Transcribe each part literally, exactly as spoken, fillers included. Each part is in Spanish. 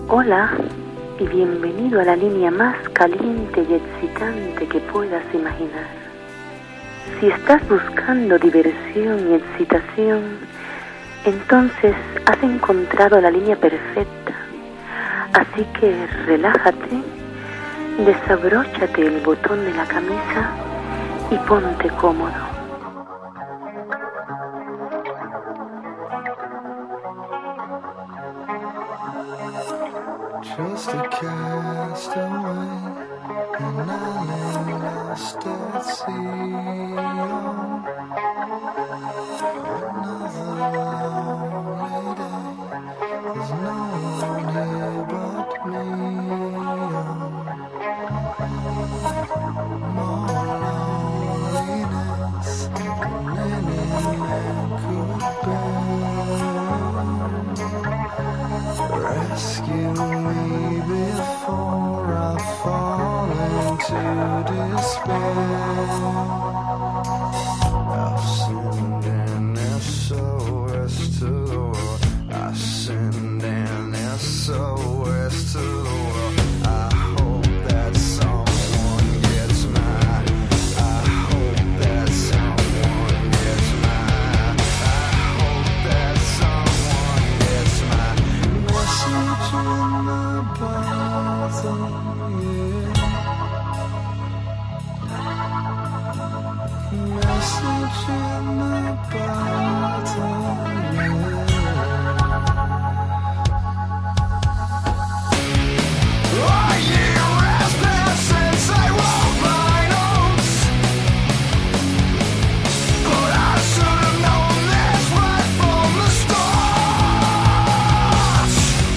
Hola y bienvenido a la línea más caliente y excitante que puedas imaginar. Si estás buscando diversión y excitación, entonces has encontrado la línea perfecta. Así que relájate, desabróchate el botón de la camisa y ponte cómodo. Just a castaway, an island lost at sea. Another lonely day, there's no one here but me. More loneliness than any man could bear. Rescue me before I fall into despair. I've sinned and S O S to the world. I sinned and S O S to the world. I hope that someone gets mine. I hope that someone gets mine. I hope that someone gets mine. Message in the bottle, yeah. Message in the bottle, yeah. Are you restless since I wrote my notes? But I should have known this right from the start.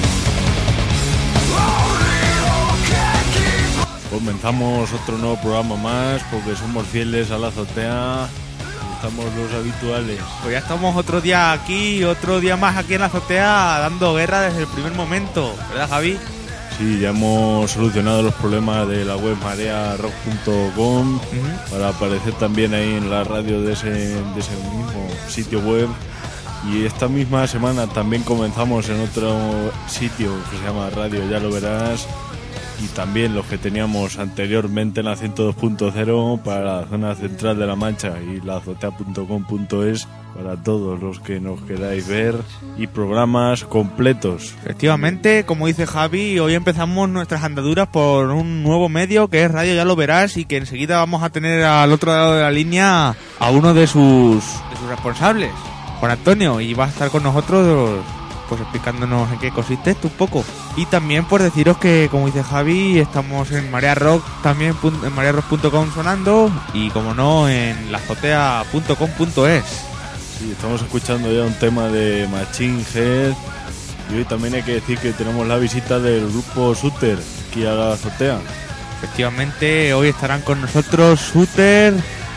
Comenzamos otro nuevo programa más porque somos fieles a la azotea, estamos los habituales. Pues ya estamos otro día aquí, otro día más aquí en la azotea dando guerra desde el primer momento, ¿verdad, Javi? Sí, ya hemos solucionado los problemas de la web marea rock punto com Uh-huh. para aparecer también ahí en la radio de ese, de ese mismo sitio web. Y esta misma semana también comenzamos en otro sitio que se llama Radio Ya Lo Verás, y también los que teníamos anteriormente en la ciento dos punto cero para la zona central de La Mancha y la azotea punto com punto es para todos los que nos queráis ver, y programas completos. Efectivamente, como dice Javi, hoy empezamos nuestras andaduras por un nuevo medio que es Radio Ya Lo Verás, y que enseguida vamos a tener al otro lado de la línea a uno de sus, de sus responsables, Juan Antonio, y va a estar con nosotros pues explicándonos en qué consiste esto un poco. Y también por deciros que, como dice Javi, estamos en Marea Rock, también en marea rock punto com sonando, y como no, en la azotea punto com punto es. Sí, estamos escuchando ya un tema de Machine Head, y hoy también hay que decir que tenemos la visita del grupo Shooter aquí a la azotea. Efectivamente, hoy estarán con nosotros Shooter,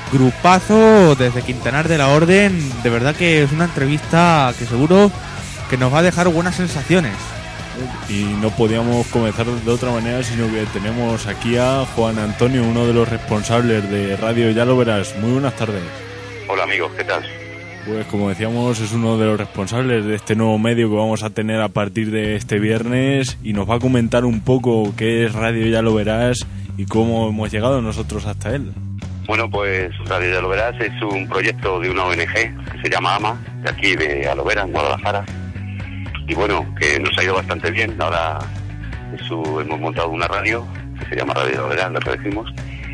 grupazo desde Quintanar de la Orden. De verdad que es una entrevista que seguro que nos va a dejar buenas sensaciones. Y no podíamos comenzar de otra manera, sino que tenemos aquí a Juan Antonio, uno de los responsables de Radio Ya Lo Verás. Muy buenas tardes. Hola amigos, ¿qué tal? Pues como decíamos, es uno de los responsables de este nuevo medio que vamos a tener a partir de este viernes, y nos va a comentar un poco qué es Radio Ya Lo Verás y cómo hemos llegado nosotros hasta él. Bueno, pues Radio Ya Lo Verás es un proyecto de una O N G que se llama AMA, de aquí de Alovera, en Guadalajara. Y bueno, que nos ha ido bastante bien. Ahora eso, hemos montado una radio que se llama Radio Ya Lo Verás, lo que decimos.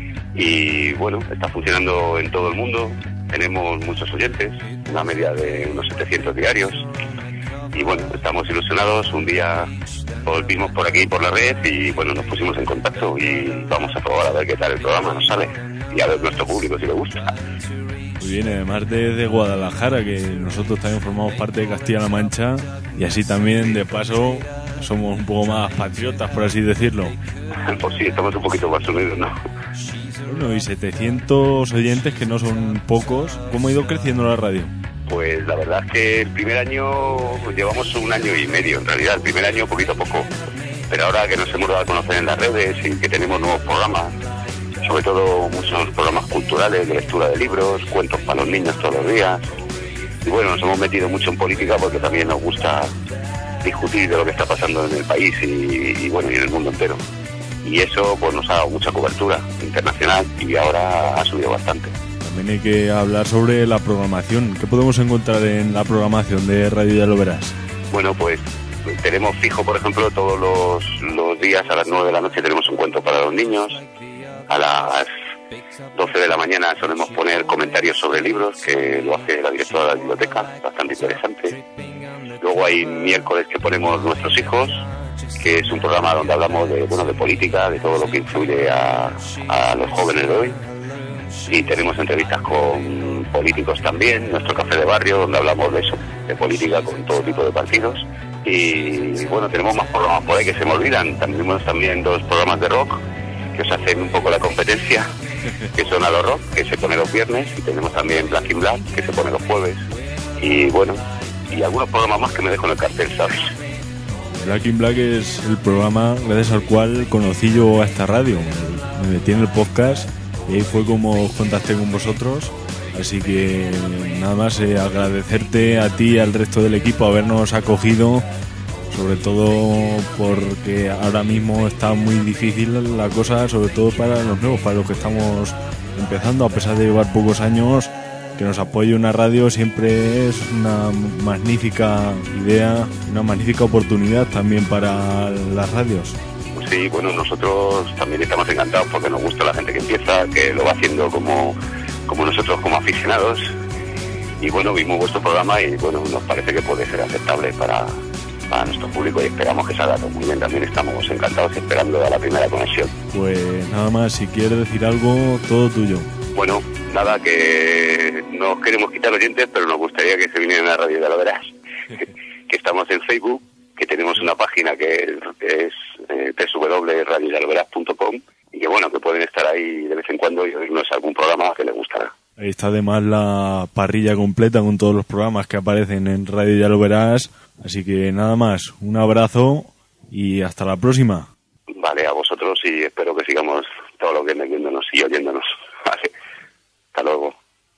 Y bueno, está funcionando en todo el mundo. Tenemos muchos oyentes, una media de unos setecientos diarios. Y bueno, estamos ilusionados. Un día volvimos por aquí, por la red, y bueno, nos pusimos en contacto y vamos a probar a ver qué tal el programa nos sale. Y a ver nuestro público si le gusta. Muy bien, además de Guadalajara, que nosotros también formamos parte de Castilla-La Mancha, y así también, de paso, somos un poco más patriotas, por así decirlo. Pues sí, estamos un poquito más unidos, ¿no? Bueno, y setecientos oyentes, que no son pocos. ¿Cómo ha ido creciendo la radio? Pues la verdad es que el primer año, llevamos un año y medio, en realidad, el primer año poquito a poco. Pero ahora que nos hemos dado a conocer en las redes y que tenemos nuevos programas, sobre todo muchos programas culturales, de lectura de libros, cuentos para los niños todos los días. Y bueno, nos hemos metido mucho en política porque también nos gusta discutir de lo que está pasando en el país y, y bueno, y en el mundo entero. Y eso pues nos ha dado mucha cobertura internacional y ahora ha subido bastante. También hay que hablar sobre la programación. ¿Qué podemos encontrar en la programación de Radio Ya Lo Verás? Bueno, pues tenemos fijo, por ejemplo, todos los, los días a las nueve de la noche tenemos un cuento para los niños. A las doce de la mañana solemos poner comentarios sobre libros, que lo hace la directora de la biblioteca, bastante interesante. Luego hay miércoles que ponemos Nuestros Hijos, que es un programa donde hablamos de, bueno, de política, de todo lo que influye a, a los jóvenes de hoy. Y tenemos entrevistas con políticos también, nuestro café de barrio, donde hablamos de eso, de política con todo tipo de partidos. Y bueno, tenemos más programas por ahí que se me olvidan. Tenemos también dos programas de rock que os hacen un poco la competencia, que son A lo Rock, que se pone los viernes, y tenemos también Black in Black, que se pone los jueves. Y bueno, y algunos programas más que me dejo en el cartel, ¿sabes? Black in Black es el programa gracias al cual conocí yo a esta radio. Me metí en el podcast y ahí fue como contacté con vosotros. Así que nada más eh, agradecerte a ti y al resto del equipo habernos acogido, sobre todo porque ahora mismo está muy difícil la cosa, sobre todo para los nuevos, para los que estamos empezando, a pesar de llevar pocos años. Que nos apoye una radio siempre es una magnífica idea, una magnífica oportunidad también para las radios. Pues sí, bueno, nosotros también estamos encantados porque nos gusta la gente que empieza, que lo va haciendo como, como nosotros, como aficionados. Y bueno, vimos vuestro programa y bueno, nos parece que puede ser aceptable para, para nuestro público y esperamos que salga todo muy bien. También estamos encantados esperando a la primera conexión. Pues nada más, si quieres decir algo, todo tuyo. Bueno, nada, que no queremos quitar oyentes, pero nos gustaría que se vinieran a la Radio Ya Lo Verás. Que estamos en Facebook, que tenemos una página que es eh, doble u doble u doble punto radio ya lo verás punto com y que bueno, que pueden estar ahí de vez en cuando y oírnos algún programa que les gustará. Ahí está además la parrilla completa con todos los programas que aparecen en Radio Ya Lo Verás. Así que nada más, un abrazo y hasta la próxima. Vale, a vosotros y espero que sigamos todo lo que viéndonos y oyéndonos. Vale, hasta luego.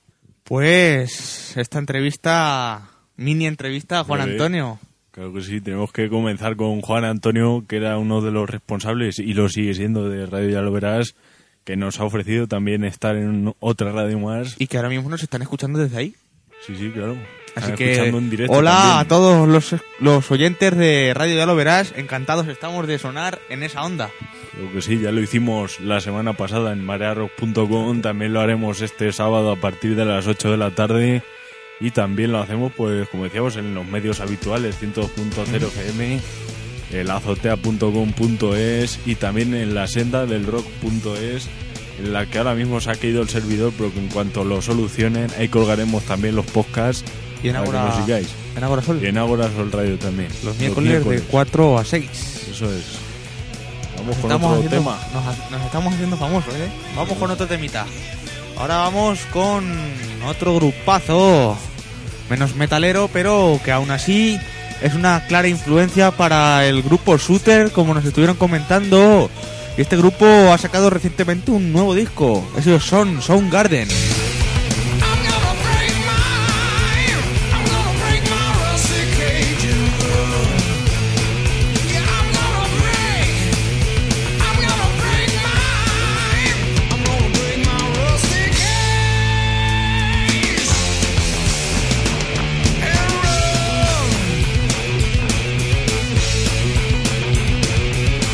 Pues esta entrevista, mini entrevista a Juan Vale. Antonio. Claro que sí, tenemos que comenzar con Juan Antonio, que era uno de los responsables y lo sigue siendo de Radio Ya Lo Verás, que nos ha ofrecido también estar en otra radio más. Y que ahora mismo nos están escuchando desde ahí. Sí, sí, claro. Así Están que, escuchando en directo hola también. a todos los, los oyentes de Radio Ya Lo Verás, encantados estamos de sonar en esa onda. Creo que sí, ya lo hicimos la semana pasada en marea rock punto com, también lo haremos este sábado a partir de las ocho de la tarde y también lo hacemos, pues como decíamos, en los medios habituales, ciento dos punto cero F M, el azotea punto com punto es y también en la senda del rock punto es, en la que ahora mismo se ha caído el servidor, pero que en cuanto lo solucionen, ahí colgaremos también los podcasts Y en para Ágora, que nos sigáis. en Ágora Sol, Y en Ágora Sol Radio también. los miércoles de cuatro a seis. Eso es. Vamos con Estamos otro haciendo- tema. Nos, nos estamos haciendo famosos, ¿eh? Vamos con otro temita. Ahora vamos con otro grupazo, menos metalero, pero que aún así es una clara influencia para el grupo Shooter, como nos estuvieron comentando. Y este grupo ha sacado recientemente un nuevo disco. Esos son Soundgarden.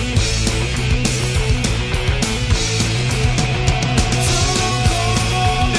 Come on,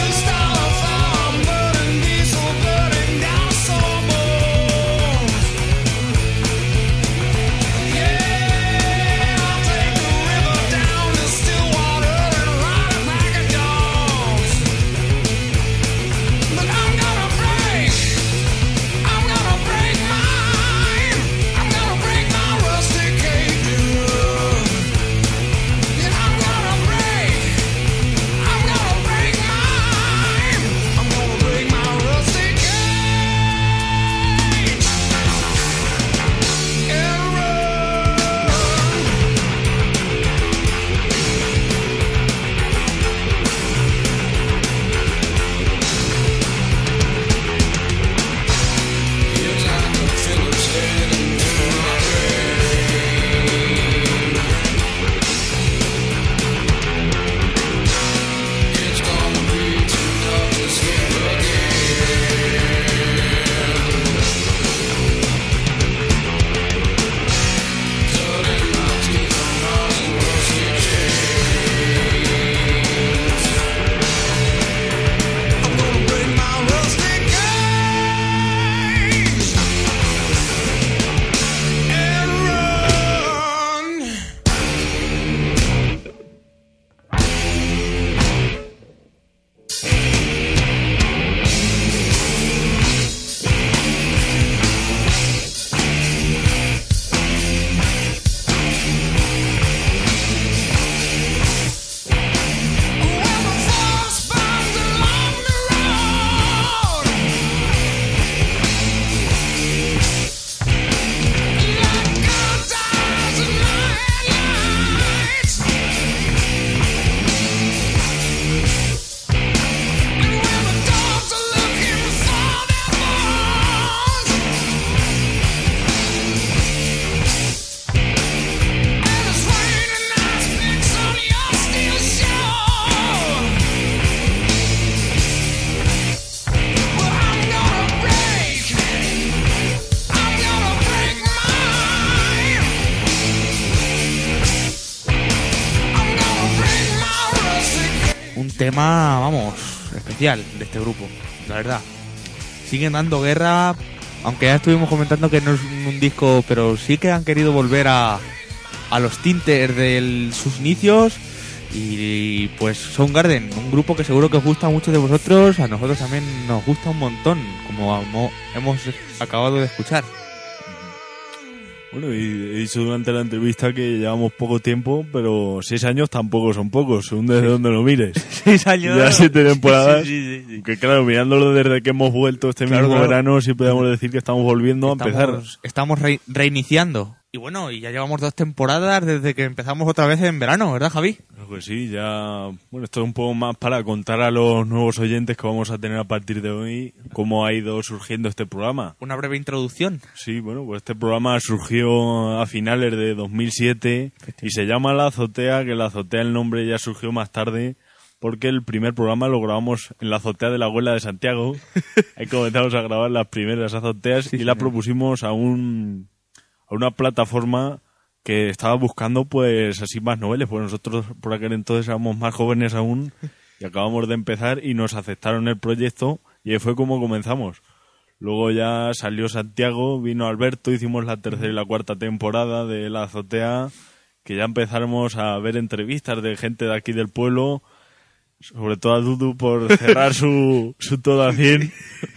tema, vamos, especial de este grupo, la verdad. Siguen dando guerra, aunque ya estuvimos comentando que no es un disco, pero sí que han querido volver a, a los tintes de sus inicios. Y pues Soundgarden, un grupo que seguro que os gusta a muchos de vosotros, a nosotros también nos gusta un montón, como hemos acabado de escuchar. Bueno, y he dicho durante la entrevista que llevamos poco tiempo, pero seis años tampoco son pocos, según desde donde lo mires. Seis años. Ya siete temporadas. Sí, sí, sí, sí. Que claro, mirándolo desde que hemos vuelto este Claro, mismo claro. verano, sí podemos decir que estamos volviendo Estamos, a empezar. estamos re- reiniciando. Y bueno, y ya llevamos dos temporadas desde que empezamos otra vez en verano, ¿verdad, Javi? Pues sí, ya... Bueno, esto es un poco más para contar a los nuevos oyentes que vamos a tener a partir de hoy cómo ha ido surgiendo este programa. Una breve introducción. Sí, bueno, pues este programa surgió a finales de dos mil siete y se llama La Azotea, que La Azotea el nombre ya surgió más tarde porque el primer programa lo grabamos en la azotea de la abuela de Santiago. Ahí comenzamos a grabar las primeras azoteas Sí, y la señor. propusimos a un a una plataforma que estaba buscando pues así más noveles, pues nosotros por aquel entonces éramos más jóvenes aún y acabamos de empezar y nos aceptaron el proyecto y ahí fue como comenzamos. Luego ya salió Santiago, vino Alberto, hicimos la tercera y la cuarta temporada de La Azotea, que ya empezamos a ver entrevistas de gente de aquí del pueblo, sobre todo a Dudu por cerrar su, su todo a cien.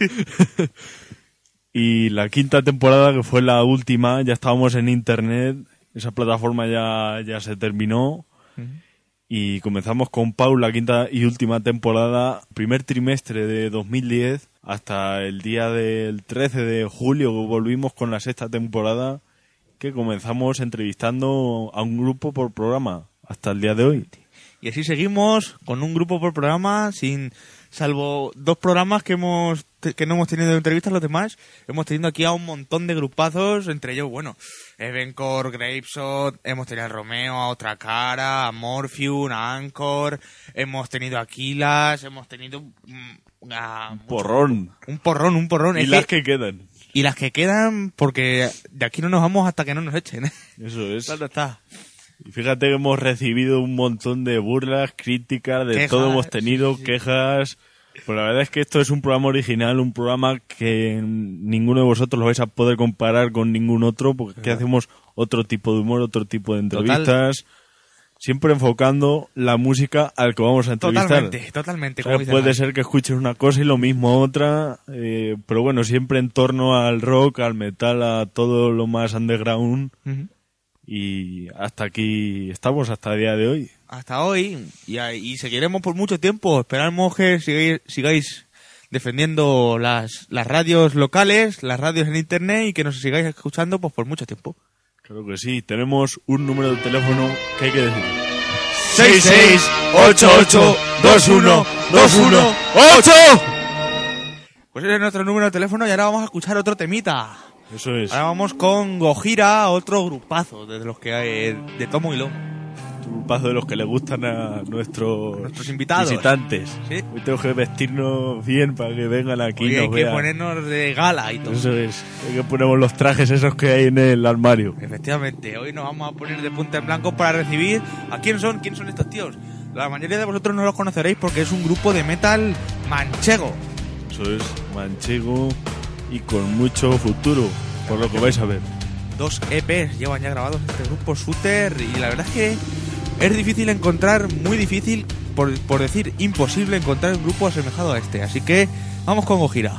Y la quinta temporada, que fue la última, ya estábamos en internet, esa plataforma ya, ya se terminó. Y comenzamos con Pau la quinta y última temporada, primer trimestre de dos mil diez, hasta el día del trece de julio volvimos con la sexta temporada, que comenzamos entrevistando a un grupo por programa, hasta el día de hoy. Y así seguimos con un grupo por programa, sin salvo dos programas que hemos que no hemos tenido de entrevistas, los demás hemos tenido aquí a un montón de grupazos, entre ellos, bueno, Evencore, Grapeshot, hemos tenido a Romeo, a Otra Cara, a Morpheum, a Anchor, hemos tenido a Aquilas, hemos tenido mm, a, Porrón. un porrón, un porrón. Y Es las que- que quedan. y las que quedan, porque de aquí no nos vamos hasta que no nos echen. Eso es. Claro está. Y fíjate que hemos recibido un montón de burlas, críticas, de Quejas, todo hemos tenido, sí, sí. quejas. Pues la verdad es que esto es un programa original, un programa que ninguno de vosotros lo vais a poder comparar con ningún otro, porque aquí hacemos otro tipo de humor, otro tipo de entrevistas, siempre enfocando la música al que vamos a entrevistar. Totalmente, totalmente. O sea, como dice puede Javi. ser que escuches una cosa y lo mismo otra, eh, pero bueno, siempre en torno al rock, al metal, a todo lo más underground. Ujú. Y hasta aquí estamos, hasta el día de hoy. Hasta hoy, y, y seguiremos por mucho tiempo. Esperamos que sigáis, sigáis defendiendo las, las radios locales, las radios en internet, y que nos sigáis escuchando pues por mucho tiempo. Claro que sí, tenemos un número de teléfono que hay que decir. seis seis ocho ocho dos uno dos uno ocho. Pues ese es nuestro número de teléfono y ahora vamos a escuchar otro temita. Eso es. Ahora vamos con Gojira, otro grupazo de los que hay de tomo y lomo. Un paso de los que le gustan a nuestros, Nuestros invitados. visitantes. Sí. Hoy tengo que vestirnos bien para que vengan aquí y Hoy hay nos que vean. ponernos de gala y todo. Eso es. Hay que ponemos los trajes esos que hay en el armario. Efectivamente, hoy nos vamos a poner de punta en blanco para recibir... ¿A quién son? ¿Quién son estos tíos? La mayoría de vosotros no los conoceréis porque es un grupo de metal manchego. Eso es, manchego y con mucho futuro, por lo que vais a ver. Dos E Pes llevan ya grabados este grupo Shooter y la verdad es que es difícil encontrar, muy difícil, por, por decir imposible encontrar un grupo asemejado a este. Así que vamos con Gojira.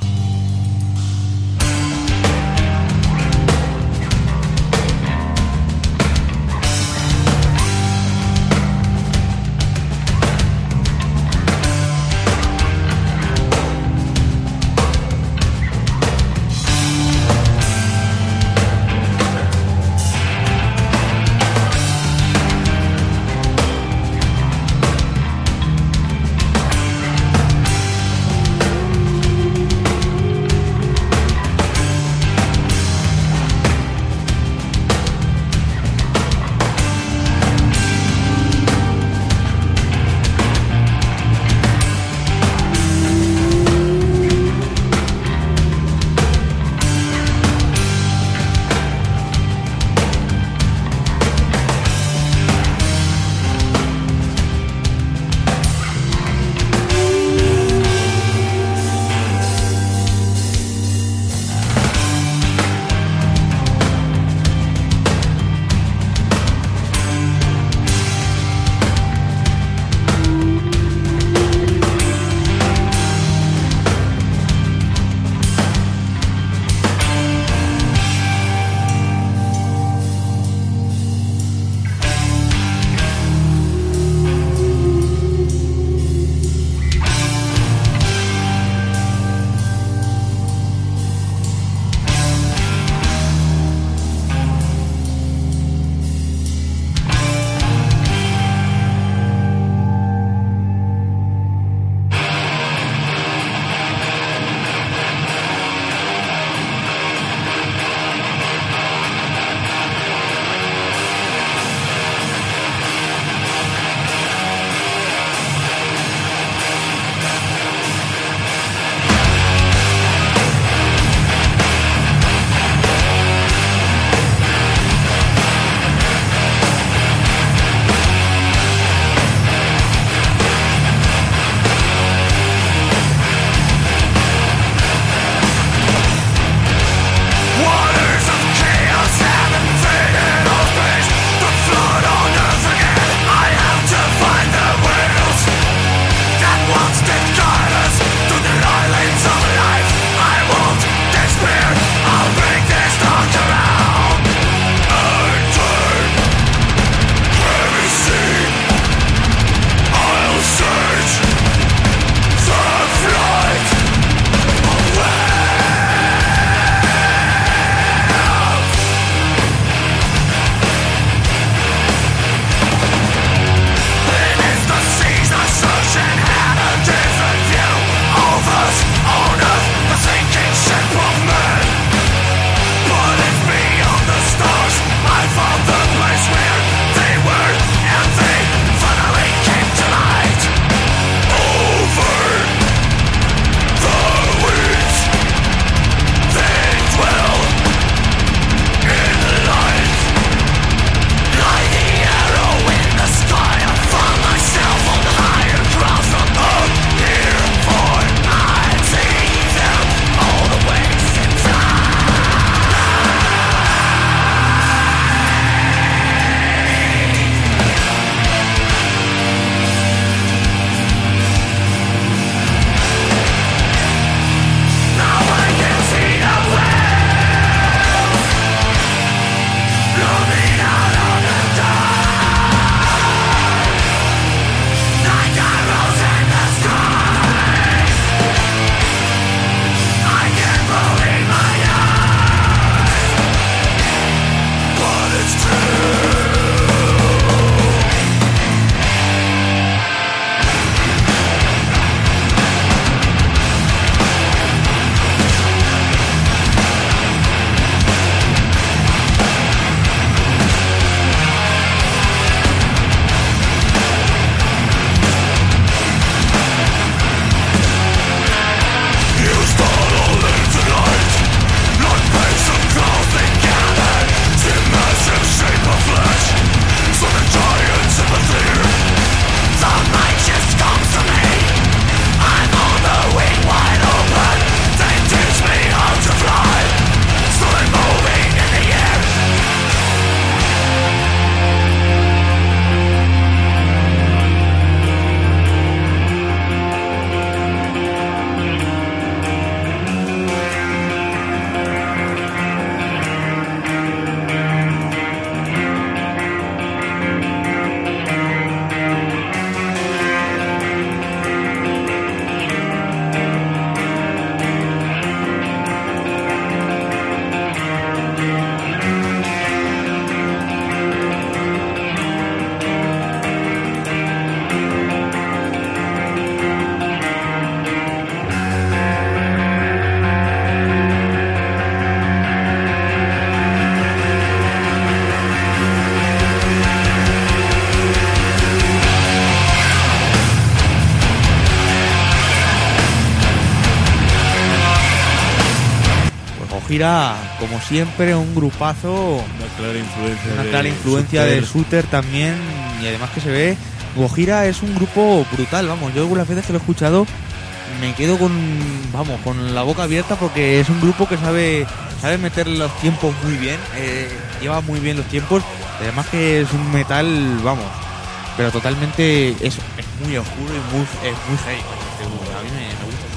Gojira, como siempre, un grupazo, Una clara influencia una de clara influencia Sutter. de Sutter también, y además que se ve, Gojira es un grupo brutal, vamos, yo algunas veces que lo he escuchado me quedo con, vamos, con la boca abierta porque es un grupo que sabe sabe meter los tiempos muy bien, eh, lleva muy bien los tiempos, además que es un metal, vamos, pero totalmente es, es muy oscuro y muy, es muy heavy. Este grupo, a mí me, me gusta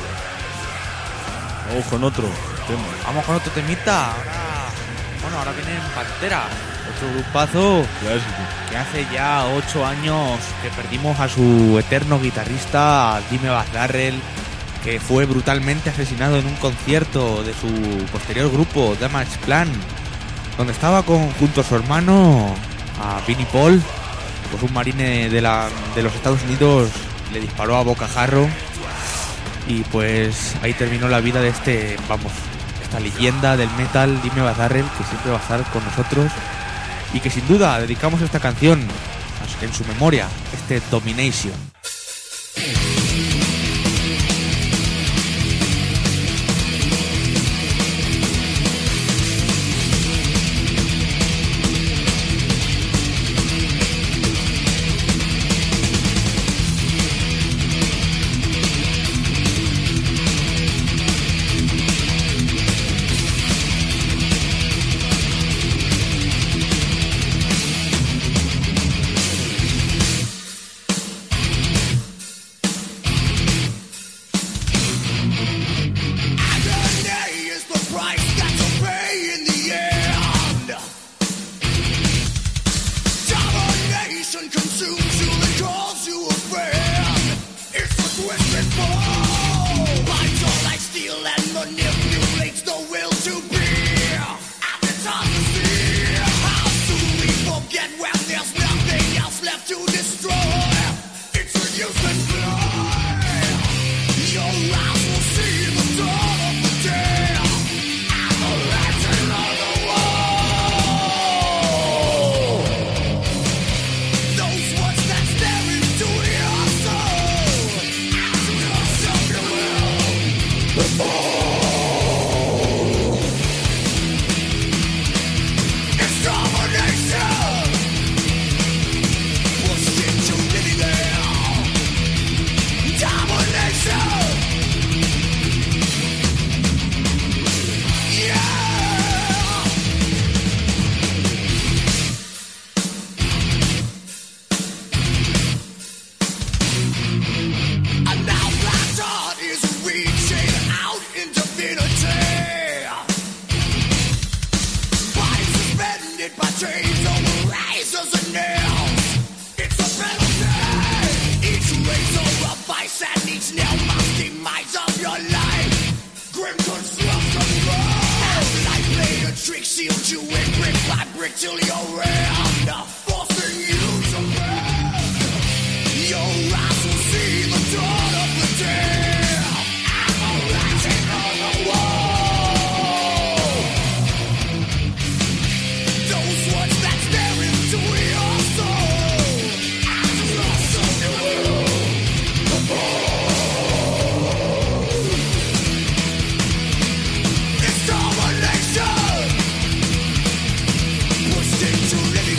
mucho. Vamos con otro tema. Vamos con otro temita. Ahora, bueno, ahora viene Pantera, otro grupazo Clásico. que hace ya ocho años que perdimos a su eterno guitarrista Dimebag Darrell, que fue brutalmente asesinado en un concierto de su posterior grupo Damage Plan, donde estaba con, junto a su hermano, a Vinnie Paul, pues un marine de, la, de los Estados Unidos le disparó a bocajarro. Y pues ahí terminó la vida de este, vamos, esta leyenda del metal, Dimebag Darrell, que siempre va a estar con nosotros y que sin duda dedicamos esta canción en su memoria, este Domination. It's domination. Pushed into living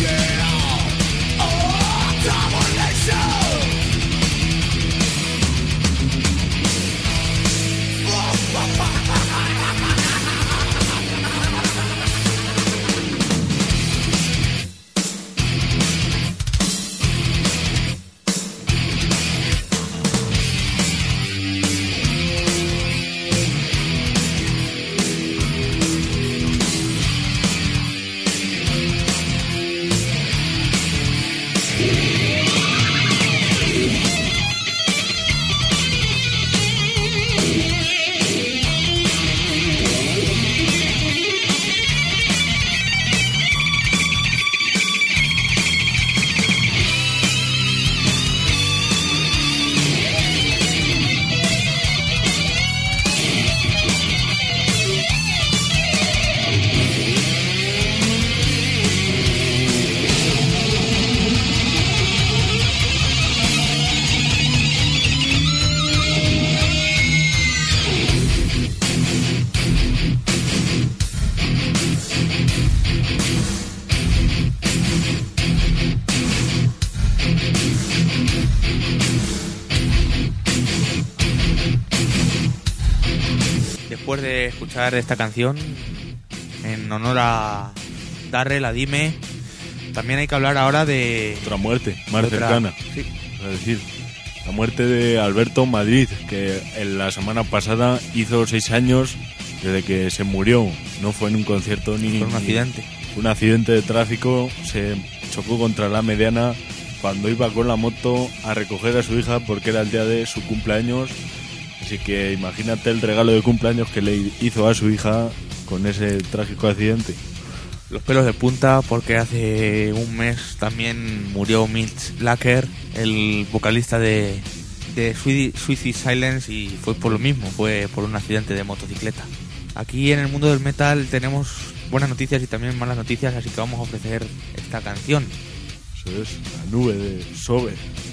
después de escuchar esta canción, en honor a Darrell, a Dime, también hay que hablar ahora de... Otra muerte, más otra, cercana. Sí. Es decir, la muerte de Alberto Madrid, que en la semana pasada hizo seis años desde que se murió. No fue en un concierto ni... Fue un accidente. Un accidente de tráfico, se chocó contra la mediana cuando iba con la moto a recoger a su hija porque era el día de su cumpleaños. Así que imagínate el regalo de cumpleaños que le hizo a su hija con ese trágico accidente. Los pelos de punta porque hace un mes también murió Mitch Lacker, el vocalista de, de Suicide Silence, y fue por lo mismo, fue por un accidente de motocicleta. Aquí en el mundo del metal tenemos buenas noticias y también malas noticias, así que vamos a ofrecer esta canción. Eso es, La nube de Sober.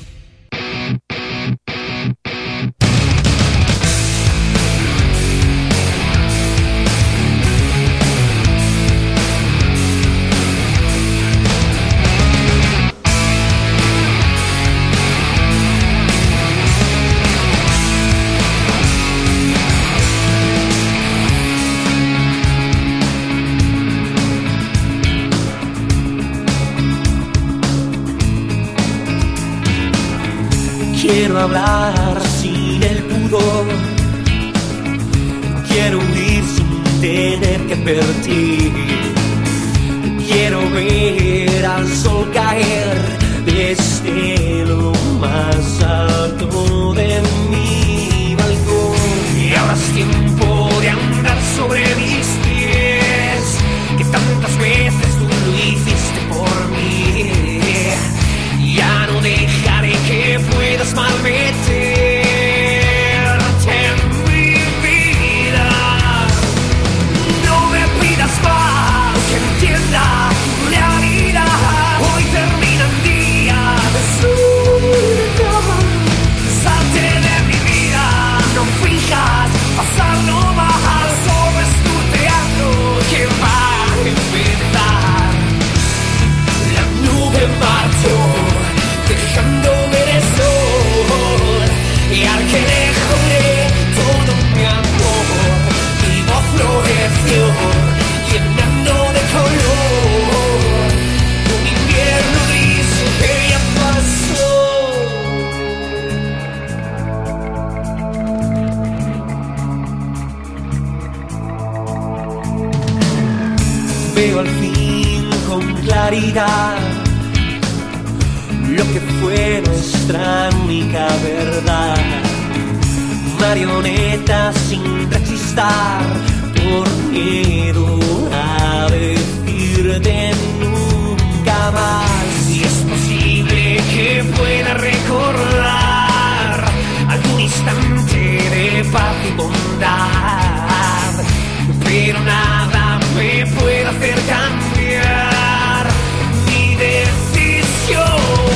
Quiero hablar sin el pudor, quiero huir sin tener que partir, quiero ver al sol caer desde lo más alto de mi balcón. Y ahora es tiempo de andar sobre mis pies, que tantas veces tú lo hiciste por mí. Ya no dejaré que puedas malmeterte en mi vida. No me pidas más que entienda tu realidad. Hoy terminan días de soledad. Salte de mi vida, no finjas pasarlo mal. Solo es tu teatro que va a empezar. La nube marchó, dejando ver el sol, y al que lejos de todo mi amor, mi voz floreció, llenando de color un invierno gris que ya pasó. Veo al fin con claridad lo que fue nuestra única verdad. Marionetas sin rechistar por miedo a decirte nunca más. Y es posible que pueda recordar algún instante de paz y bondad, pero nada me puede hacer cambiar mi decisión.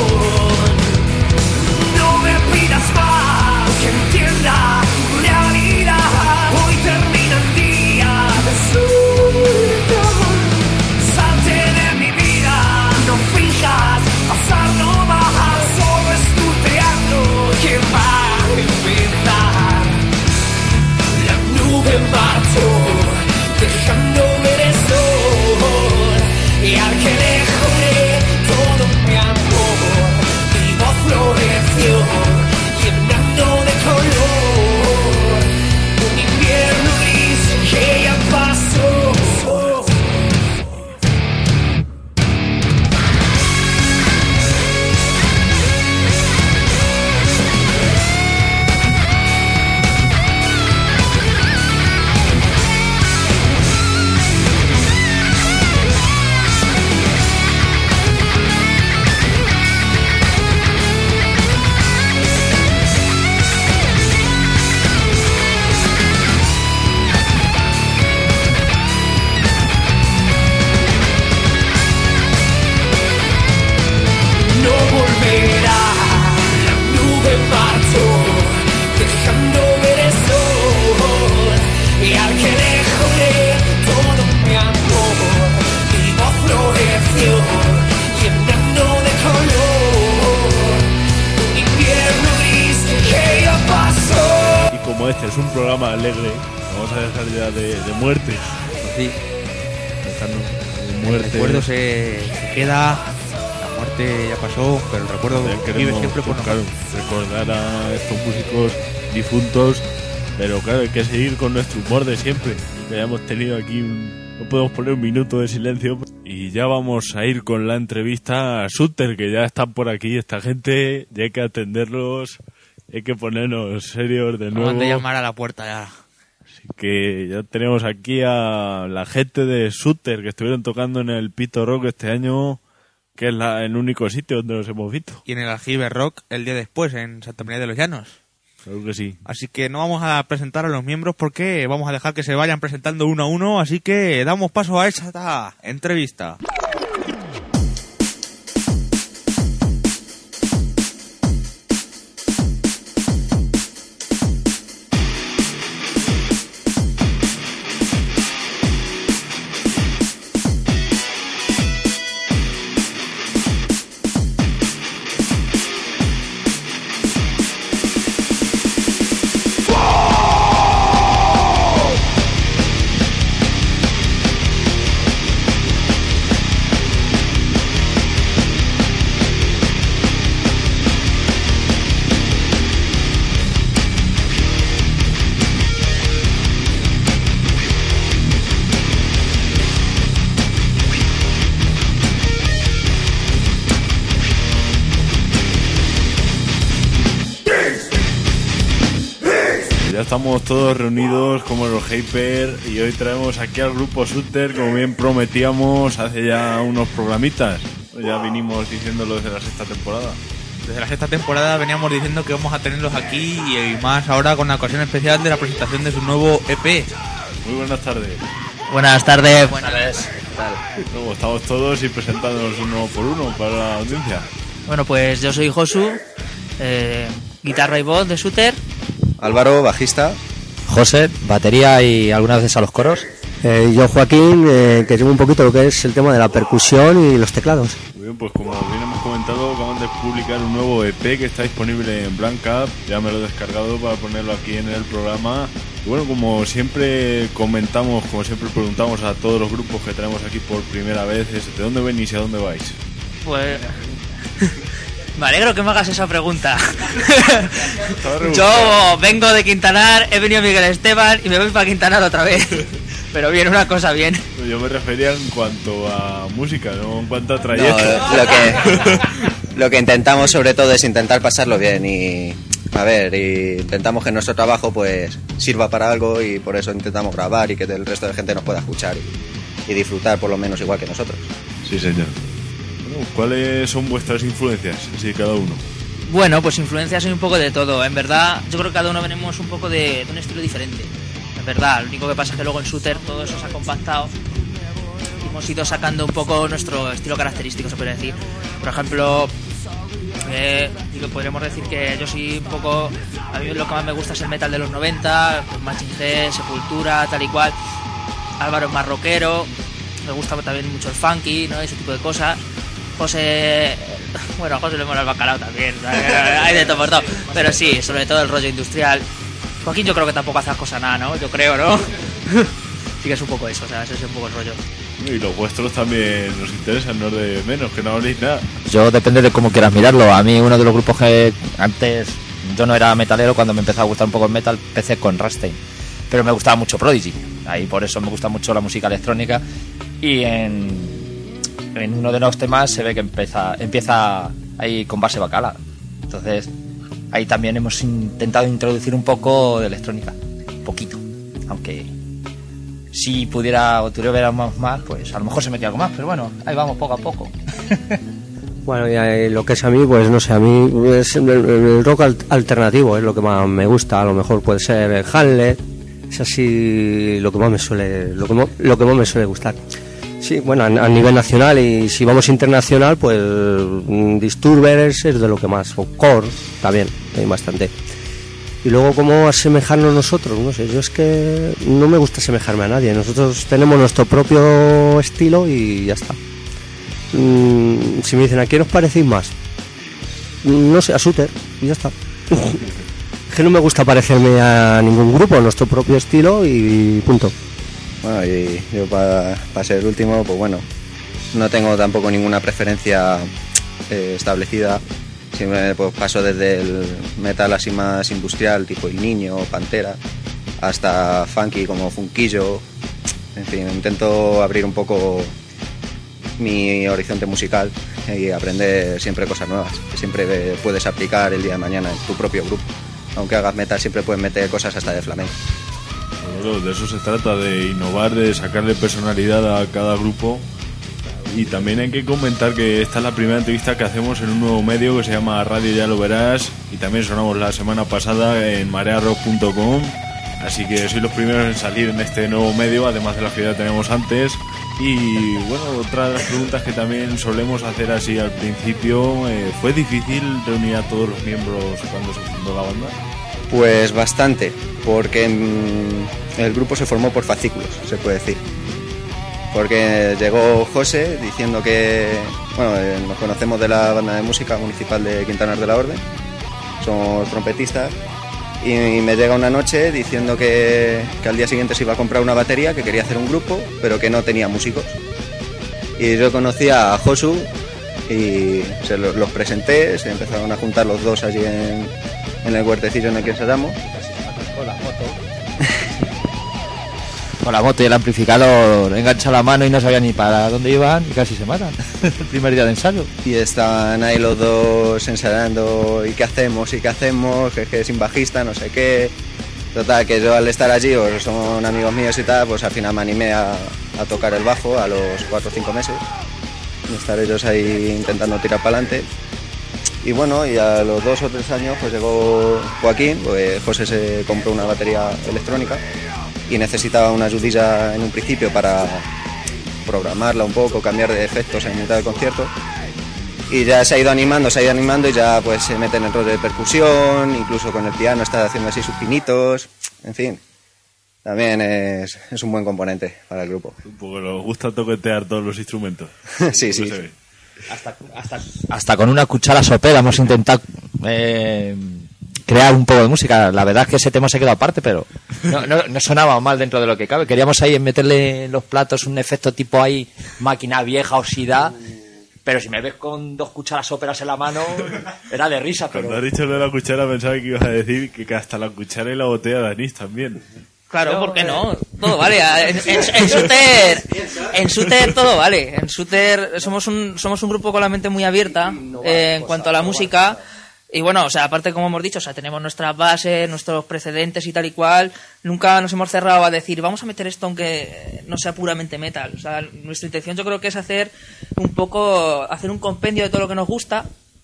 No me pidas más que entienda tu realidad. Hoy terminan días de soledad. Salte de mi vida, no finjas pasarlo mal. Solo es tu teatro que va a empezar. La nube marchó, dejando ver el sol, y al que lejos de todo mi amor, mi voz floreció, llenando de color un invierno gris que ya pasó. No volverá, la nube marchó, dejando ver el sol, y al que lejos de todo mi amor, mi voz floreció, llenando de color un invierno gris que ya pasó. Y como este es un programa alegre, vamos a dejar ya de, de muertes. Sí. Dejarnos de El muertes. recuerdo se, se queda, la muerte ya pasó, pero el recuerdo Ya vive queremos, siempre por pues, nosotros. claro, recordar a estos músicos difuntos, pero claro, hay que seguir con nuestro humor de siempre. Que ya hemos tenido aquí un, no podemos poner un minuto de silencio. Y ya vamos a ir con la entrevista a Sutter, que ya están por aquí esta gente, ya hay que atenderlos, hay que ponernos serios de nuevo. Acaban de llamar a la puerta ya. Así que ya tenemos aquí a la gente de Sutter, que estuvieron tocando en el Pito Rock este año, que es la, el único sitio donde los hemos visto. Y en el Aljibe Rock el día después, en Santa María de los Llanos. Claro que sí. Así que no vamos a presentar a los miembros porque vamos a dejar que se vayan presentando uno a uno, así que damos paso a esta entrevista. Estamos todos reunidos como los Hyper y hoy traemos aquí al grupo Sutter, como bien prometíamos hace ya unos programitas. Ya vinimos diciéndolo desde la sexta temporada. Desde la sexta temporada veníamos diciendo que vamos a tenerlos aquí y más ahora con la ocasión especial de la presentación de su nuevo E P. Muy buenas tardes. Buenas tardes. Buenas tardes. ¿Qué tal? Luego estamos todos y presentándonos uno por uno para la audiencia. Bueno, pues yo soy Josu, eh, guitarra y voz de Sutter. Álvaro, bajista. José, batería y algunas veces a los coros. Eh, yo, Joaquín, eh, que llevo un poquito lo que es el tema de la percusión y los teclados. Muy bien, pues como bien hemos comentado, acaban de publicar un nuevo E P que está disponible en Blank Up. Ya me lo he descargado para ponerlo aquí en el programa. Y bueno, como siempre comentamos, como siempre preguntamos a todos los grupos que tenemos aquí por primera vez, es ¿de dónde venís y a dónde vais? Pues... me alegro que me hagas esa pregunta. Yo vengo de Quintanar, he venido a Miguel Esteban y me voy para Quintanar otra vez. Pero bien, una cosa bien. Yo me refería en cuanto a música, no en cuanto a trayecto. No, lo que lo que intentamos sobre todo es intentar pasarlo bien y a ver, y intentamos que nuestro trabajo pues sirva para algo y por eso intentamos grabar y que el resto de gente nos pueda escuchar y, y disfrutar por lo menos igual que nosotros. Sí, señor. ¿Cuáles son vuestras influencias? Sí, cada uno. Bueno, pues influencias hay un poco de todo. En verdad, yo creo que cada uno venimos un poco de, de un estilo diferente. Es verdad, lo único que pasa es que luego en Sutter todo eso se ha compactado y hemos ido sacando un poco nuestro estilo característico, se puede decir. Por ejemplo, eh, digo, podríamos decir que yo soy un poco... A mí lo que más me gusta es el metal de los noventa, pues Machine Head, Sepultura, tal y cual. Álvaro es más rockero, me gusta también mucho el funky, ¿no? Ese tipo de cosas. José, bueno, a José le mola el bacalao también, hay de todo por todo, pero sí, sobre todo el rollo industrial. Joaquín yo creo que tampoco hace cosas nada, ¿no? Yo creo, ¿no? Sí que es un poco eso, o sea, ese es un poco el rollo. Y los vuestros también nos interesan, no es de menos, que no habléis nada. Yo depende de cómo quieras mirarlo. A mí uno de los grupos que antes yo no era metalero, cuando me empezó a gustar un poco el metal, empecé con Rammstein. Pero me gustaba mucho Prodigy, ahí por eso me gusta mucho la música electrónica. Y en... en uno de los temas se ve que empieza empieza ahí con base bacala. Entonces ahí también hemos intentado introducir un poco de electrónica, un poquito, aunque si pudiera o tuviéramos más, pues a lo mejor se metía algo más, pero bueno, ahí vamos poco a poco. Bueno, y eh, lo que es a mí, pues no sé, a mí es el, el rock al- alternativo es lo que más me gusta. A lo mejor puede ser el Hamlet, es así lo que más me suele lo que, mo- lo que más me suele gustar. Sí, bueno, a, a nivel nacional, y si vamos internacional, pues mm, Disturbers es de lo que más, o Core también, hay bastante. Y luego, ¿cómo asemejarnos nosotros? No sé, yo es que no me gusta asemejarme a nadie. Nosotros tenemos nuestro propio estilo y ya está. Mm, si me dicen, ¿a quién os parecéis más? No sé, a Sutter, y ya está. que no me gusta parecerme a ningún grupo, nuestro propio estilo y punto. Bueno, y yo para pa ser el último, pues bueno, no tengo tampoco ninguna preferencia eh, establecida. Siempre pues, paso desde el metal así más industrial, tipo El Niño, Pantera, hasta funky como Funquillo. En fin, intento abrir un poco mi horizonte musical y aprender siempre cosas nuevas, que siempre puedes aplicar el día de mañana en tu propio grupo. Aunque hagas metal, siempre puedes meter cosas hasta de flamenco. Bueno, de eso se trata, de innovar, de sacarle personalidad a cada grupo. Y también hay que comentar que esta es la primera entrevista que hacemos en un nuevo medio que se llama Radio Ya Lo Verás, y también sonamos la semana pasada en marea rock punto com, así que sois los primeros en salir en este nuevo medio, además de las que ya teníamos antes. Y bueno, otra de las preguntas que también solemos hacer así al principio, eh, ¿fue difícil reunir a todos los miembros cuando se fundó la banda? Pues bastante, porque mmm, el grupo se formó por fascículos, se puede decir. Porque llegó José diciendo que, bueno, eh, nos conocemos de la banda de música municipal de Quintanar de la Orden, somos trompetistas, y, y me llega una noche diciendo que, que al día siguiente se iba a comprar una batería, que quería hacer un grupo, pero que no tenía músicos. Y yo conocí a Josu y se los, los presenté, se empezaron a juntar los dos allí en, en el huertecillo en el que ensayamos. Con la moto. Con la moto y el amplificador engancha la mano y no sabía ni para dónde iban y casi se matan el primer día de ensayo. Y estaban ahí los dos ensayando y qué hacemos y qué hacemos, que es que sin bajista, no sé qué. Total, que yo al estar allí, pues son amigos míos y tal, pues al final me animé a, a tocar el bajo a los cuatro o cinco meses. Y estar ellos ahí intentando tirar para adelante. Y bueno, y a los dos o tres años pues llegó Joaquín, pues José se compró una batería electrónica y necesitaba una ayudilla en un principio para programarla un poco, cambiar de efectos en mitad del concierto. Y ya se ha ido animando, se ha ido animando y ya pues se mete en el rollo de percusión, incluso con el piano está haciendo así sus pinitos, en fin. También es, es un buen componente para el grupo. Porque nos gusta toquetear todos los instrumentos. Sí, sí. Se Hasta, hasta, hasta con una cuchara sopera hemos intentado eh, crear un poco de música. La verdad es que ese tema se quedó aparte, pero no, no, no sonaba mal dentro de lo que cabe. Queríamos ahí meterle en los platos un efecto tipo ahí máquina vieja, oxidada. Pero si me ves con dos cucharas sóperas en la mano, era de risa. Pero... Cuando has dicho lo de la cuchara pensaba que ibas a decir que hasta la cuchara y la botella de anís también. Claro, ¿por qué no? Todo vale. En, en, en Shooter, en Shooter todo vale. En Shooter somos un somos un grupo con la mente muy abierta eh, en cuanto a la música. Y bueno, o sea, aparte, como hemos dicho, o sea, tenemos nuestras bases, nuestros precedentes y tal y cual. Nunca nos hemos cerrado a decir, vamos a meter esto aunque no sea puramente metal. O sea, nuestra intención yo creo que es hacer un poco, hacer un compendio de todo lo que nos gusta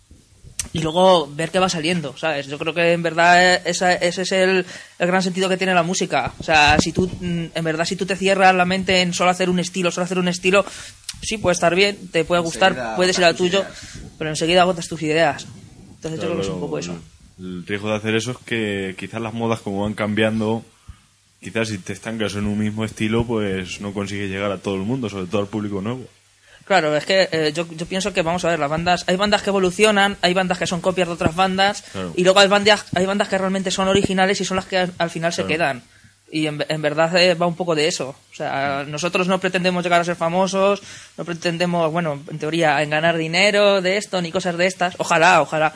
y luego ver qué va saliendo, ¿sabes? Yo creo que en verdad esa, ese es el, el gran sentido que tiene la música. O sea, si tú, en verdad, si tú te cierras la mente en solo hacer un estilo, solo hacer un estilo, sí, puede estar bien, te puede gustar, enseguida puedes ir al tuyo, ideas. Pero enseguida agotas tus ideas. Entonces claro, yo creo que es un poco eso. El riesgo de hacer eso es que quizás las modas como van cambiando, quizás si te estancas en un mismo estilo, pues no consigues llegar a todo el mundo, sobre todo al público nuevo. Claro, es que eh, yo, yo pienso que, vamos a ver, las bandas, hay bandas que evolucionan, hay bandas que son copias de otras bandas, claro. Y luego hay bandas, hay bandas que realmente son originales y son las que al, al final claro. se quedan. Y en, en verdad eh, va un poco de eso. O sea, nosotros no pretendemos llegar a ser famosos, no pretendemos, bueno, en teoría, en ganar dinero de esto, ni cosas de estas. Ojalá, ojalá.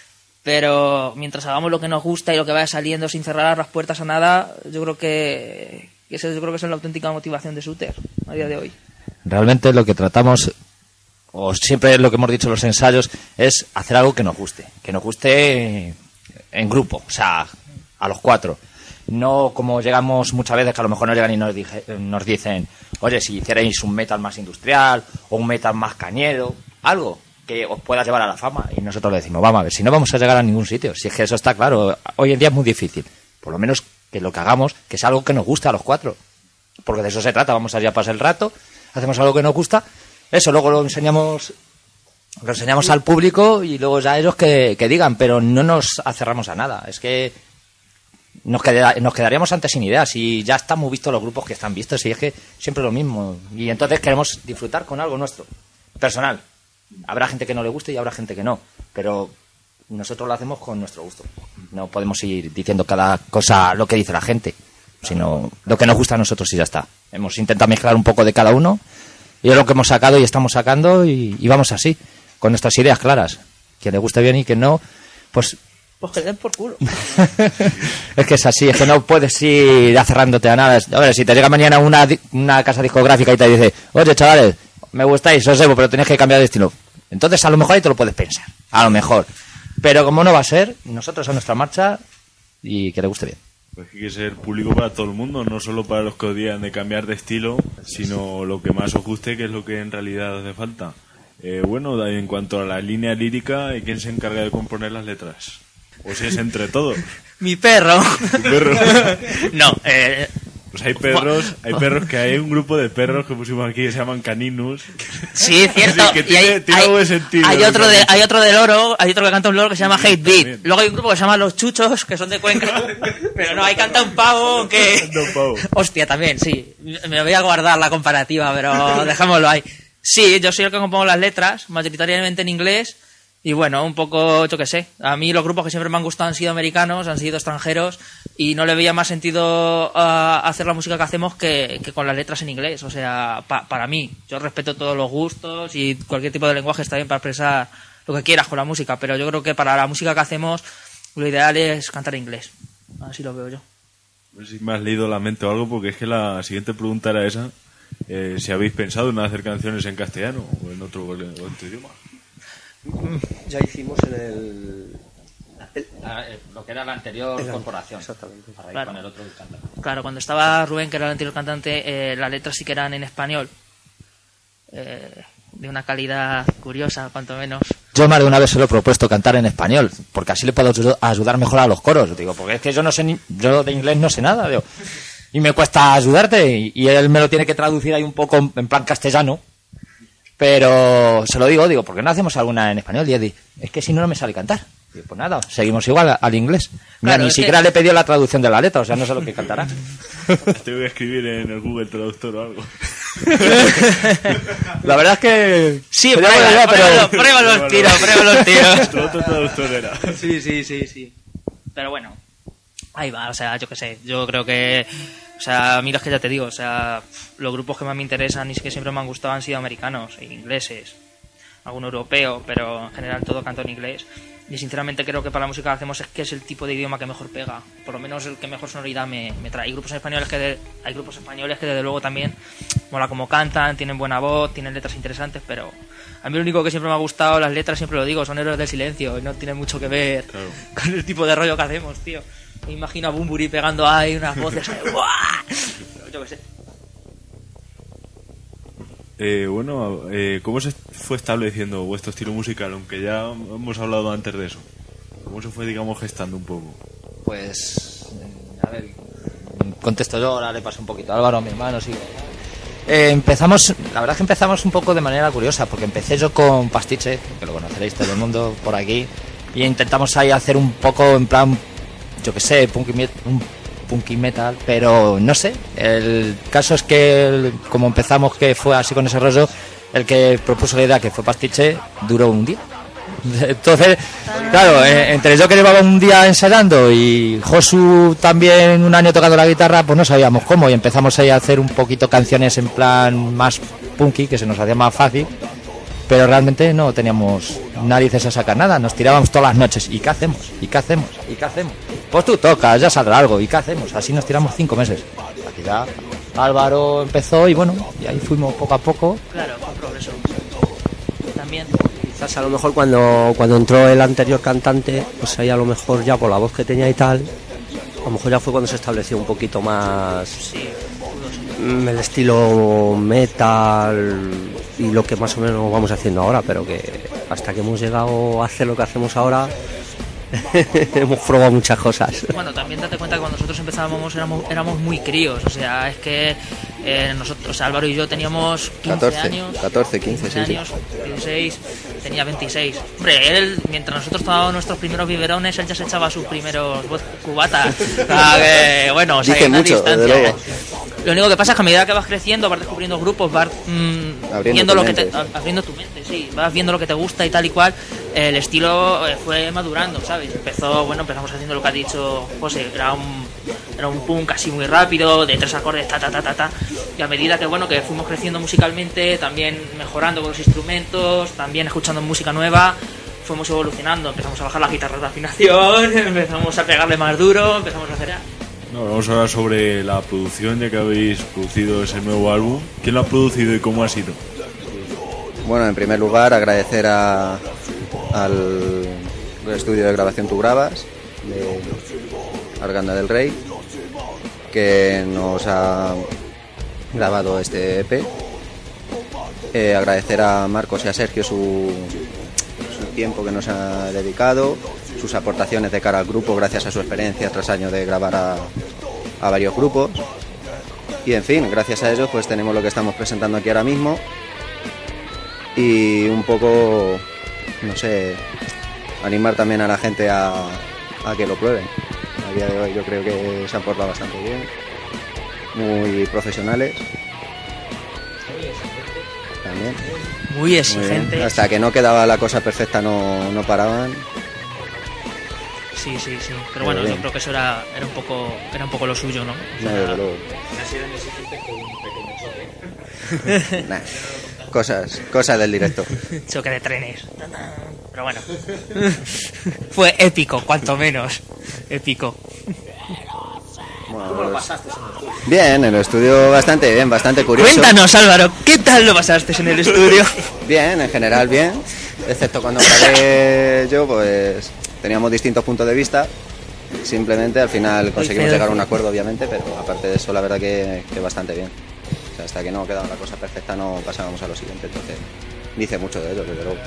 Pero mientras hagamos lo que nos gusta y lo que vaya saliendo sin cerrar las puertas a nada, yo creo que, que eso, yo creo que esa es la auténtica motivación de Shooter a día de hoy. Realmente lo que tratamos, o siempre lo que hemos dicho en los ensayos, es hacer algo que nos guste. Que nos guste en grupo, o sea, a los cuatro. No como llegamos muchas veces, que a lo mejor nos llegan y nos, dije, nos dicen, oye, si hicierais un metal más industrial o un metal más cañero, algo que os pueda llevar a la fama. Y nosotros le decimos, vamos a ver, si no vamos a llegar a ningún sitio. Si es que eso está claro, hoy en día es muy difícil. Por lo menos que lo que hagamos, que es algo que nos guste a los cuatro. Porque de eso se trata, vamos allá a pasar el rato, hacemos algo que nos gusta, eso luego lo enseñamos lo enseñamos al público y luego ya ellos que, que digan, pero no nos acerramos a nada. Es que nos, queda, nos quedaríamos antes sin ideas y ya están muy vistos los grupos que están vistos y es que siempre lo mismo. Y entonces queremos disfrutar con algo nuestro, personal. Habrá gente que no le guste y habrá gente que no, pero nosotros lo hacemos con nuestro gusto. No podemos ir diciendo cada cosa lo que dice la gente, sino lo que nos gusta a nosotros y ya está. Hemos intentado mezclar un poco de cada uno y es lo que hemos sacado y estamos sacando y, y vamos así, con nuestras ideas claras. Quien le guste bien y quien no, pues... Pues que den por culo. Es que es así, es que no puedes ir acerrándote a nada. A ver, si te llega mañana una, una casa discográfica y te dice, oye, chavales, me gustáis, os debo, pero tenéis que cambiar de estilo. Entonces a lo mejor ahí te lo puedes pensar, a lo mejor. Pero como no va a ser, nosotros a nuestra marcha y que le guste bien. Pues hay que ser público para todo el mundo, no solo para los que odian de cambiar de estilo, sino lo que más os guste, que es lo que en realidad hace falta. Eh, bueno, en cuanto a la línea lírica, ¿quién se encarga de componer las letras? ¿O si es entre todos? Mi perro. ¿Tu perro? No, eh... Pues hay perros, hay perros que hay un grupo de perros que pusimos aquí que se llaman caninus. Sí, cierto. Sí, que tiene, y hay, tiene hay, algo de sentido. Hay otro, de, canino. hay otro de loro, hay otro que canta un loro que se llama Hate Beat. También. Luego hay un grupo que se llama Los Chuchos, que son de Cuenca. Pero no, ahí canta un pavo que... Canta un pavo. Hostia, también, sí. Me voy a guardar la comparativa, pero dejémoslo ahí. Sí, yo soy el que compongo las letras, mayoritariamente en inglés. Y bueno, un poco, yo qué sé, a mí los grupos que siempre me han gustado han sido americanos, han sido extranjeros y no le veía más sentido a hacer la música que hacemos que, que con las letras en inglés. O sea, pa, para mí, yo respeto todos los gustos y cualquier tipo de lenguaje está bien para expresar lo que quieras con la música, pero yo creo que para la música que hacemos lo ideal es cantar en inglés. Así lo veo yo. No sé si me has leído la mente o algo, porque es que la siguiente pregunta era esa. Eh, si habéis pensado en hacer canciones en castellano o en otro, o en otro idioma. Ya hicimos en el... el- Ah, eh, lo que era la anterior el- corporación. Exactamente. Para ir Claro. con el otro cantante. Claro, cuando estaba Rubén, que era el anterior cantante, eh, las letras sí que eran en español. Eh, de una calidad curiosa, cuanto menos. Yo más de una vez se lo he propuesto cantar en español, porque así le puedo ayu- ayudar mejor a los coros. Digo, porque es que yo no sé ni, yo de inglés no sé nada, digo, y me cuesta ayudarte, y, y él me lo tiene que traducir ahí un poco en, en plan castellano. Pero se lo digo, digo, ¿por qué no hacemos alguna en español? Y él dice, es que si no, no me sale cantar. Digo, pues nada, seguimos igual al inglés. Mira, Claro, ni es siquiera que- le he pedido la traducción de la letra, o sea, no sé lo que cantará. Te voy a escribir en el Google Traductor o algo. La verdad es que... Sí, sería prueba, buena idea, pruébalo, pruébalo el tiro, pruébalo el tiro. Nuestro otro traductor era. Sí, sí, sí, sí. Pero bueno, ahí va, o sea, yo qué sé, yo creo que, o sea, mira, es que ya te digo, o sea, los grupos que más me interesan y que siempre me han gustado han sido americanos e ingleses, algún europeo, pero en general todo canto en inglés. Y sinceramente creo que para la música que hacemos es que es el tipo de idioma que mejor pega, por lo menos el que mejor sonoridad me, me trae. Hay grupos españoles que de- hay grupos españoles que desde luego también mola como cantan, tienen buena voz, tienen letras interesantes, pero a mí lo único que siempre me ha gustado, las letras siempre lo digo, son héroes del silencio y no tienen mucho que ver Claro. con el tipo de rollo que hacemos, tío. Me imagino a Bunbury pegando ahí unas voces, ahí, ¡buah! Yo qué sé. Eh, bueno, eh, ¿cómo se fue estableciendo vuestro estilo musical? Aunque ya hemos hablado antes de eso. ¿Cómo se fue, digamos, gestando un poco? Pues, eh, a ver, contesto yo, ahora le paso un poquito a Álvaro, a mi hermano, sí. Eh, empezamos, la verdad es que empezamos un poco de manera curiosa, porque empecé yo con Pastiche, que lo conoceréis todo el mundo por aquí, y intentamos ahí hacer un poco en plan, yo que sé, punky, met- un punky metal, pero no sé, el caso es que el- como empezamos que fue así con ese rollo, el que propuso la idea, que fue Pastiche, duró un día. Entonces, claro, eh, entre yo que llevaba un día ensayando y Josu también un año tocando la guitarra, pues no sabíamos cómo y empezamos ahí a hacer un poquito canciones en plan más punky, que se nos hacía más fácil, pero realmente no teníamos narices a sacar nada, nos tirábamos todas las noches. ¿Y qué hacemos? ¿Y qué hacemos? ¿Y qué hacemos? Pues tú tocas, ya saldrá algo. ¿Y qué hacemos? Así nos tiramos cinco meses. Aquí ya Álvaro empezó y bueno, y ahí fuimos poco a poco. Claro, con progreso. También. Quizás a lo mejor cuando, cuando entró el anterior cantante, pues ahí a lo mejor ya por la voz que tenía y tal, a lo mejor ya fue cuando se estableció un poquito más Sí, pudo ser. mm, el estilo metal y lo que más o menos vamos haciendo ahora, pero que hasta que hemos llegado a hacer lo que hacemos ahora hemos probado muchas cosas. Bueno, también date cuenta que cuando nosotros empezábamos éramos, éramos muy críos, o sea, es que eh, nosotros, o sea, Álvaro y yo teníamos quince catorce, años, catorce, quince, sí, sí. años, dieciséis, tenía veintiséis. Hombre, él, mientras nosotros tomábamos nuestros primeros biberones, él ya se echaba sus primeros vodka cubatas. O sea, que, bueno, o sea, Dice hay una mucho, distancia. desde luego. ¿eh? Lo único que pasa es que a medida que vas creciendo, vas descubriendo grupos, vas mmm, Abriendo viendo tu lo que mente. te, a- abriendo tu mente, sí, vas viendo lo que te gusta y tal y cual. El estilo eh, fue madurando, ¿sabes? Empezó, bueno, empezamos haciendo lo que ha dicho José, era un, era un punk así muy rápido, de tres acordes, ta, ta, ta, ta, ta. Y a medida que, bueno, que fuimos creciendo musicalmente, también mejorando con los instrumentos, también escuchando música nueva, fuimos evolucionando, empezamos a bajar las guitarras de afinación, empezamos a pegarle más duro, empezamos a hacer... No, vamos a hablar sobre la producción, ya que habéis producido ese nuevo álbum. ¿Quién lo ha producido y cómo ha sido? Bueno, en primer lugar, agradecer a, al estudio de grabación Tú Grabas, de Arganda del Rey, que nos ha grabado este E P. Eh, agradecer a Marcos y a Sergio su, su tiempo que nos ha dedicado, sus aportaciones de cara al grupo gracias a su experiencia tras años de grabar a, a varios grupos. Y en fin, gracias a ellos pues tenemos lo que estamos presentando aquí ahora mismo. Y un poco, no sé, animar también a la gente a, a que lo prueben. A día de hoy yo creo que se han portado bastante bien, muy profesionales también. Muy Muy bien. exigente. Hasta que no quedaba la cosa perfecta no, no paraban. Sí, sí, sí. Pero Muy bueno, bien. yo creo que eso era, era un poco era un poco lo suyo, ¿no? O No, sea, desde luego. Nah, cosas, cosas del directo. choque de trenes. Pero bueno. Fue épico, cuanto menos. Épico. Bueno, pues, bien, en el estudio bastante bien, bastante curioso. Cuéntanos, Álvaro, ¿qué tal lo pasaste en el estudio? Bien, en general bien, excepto cuando grabé yo, pues teníamos distintos puntos de vista. Simplemente al final conseguimos llegar a un acuerdo, obviamente, pero aparte de eso, la verdad que, que bastante bien. O sea, hasta que no quedaba la cosa perfecta no pasábamos a lo siguiente, entonces dice mucho de ello, desde luego.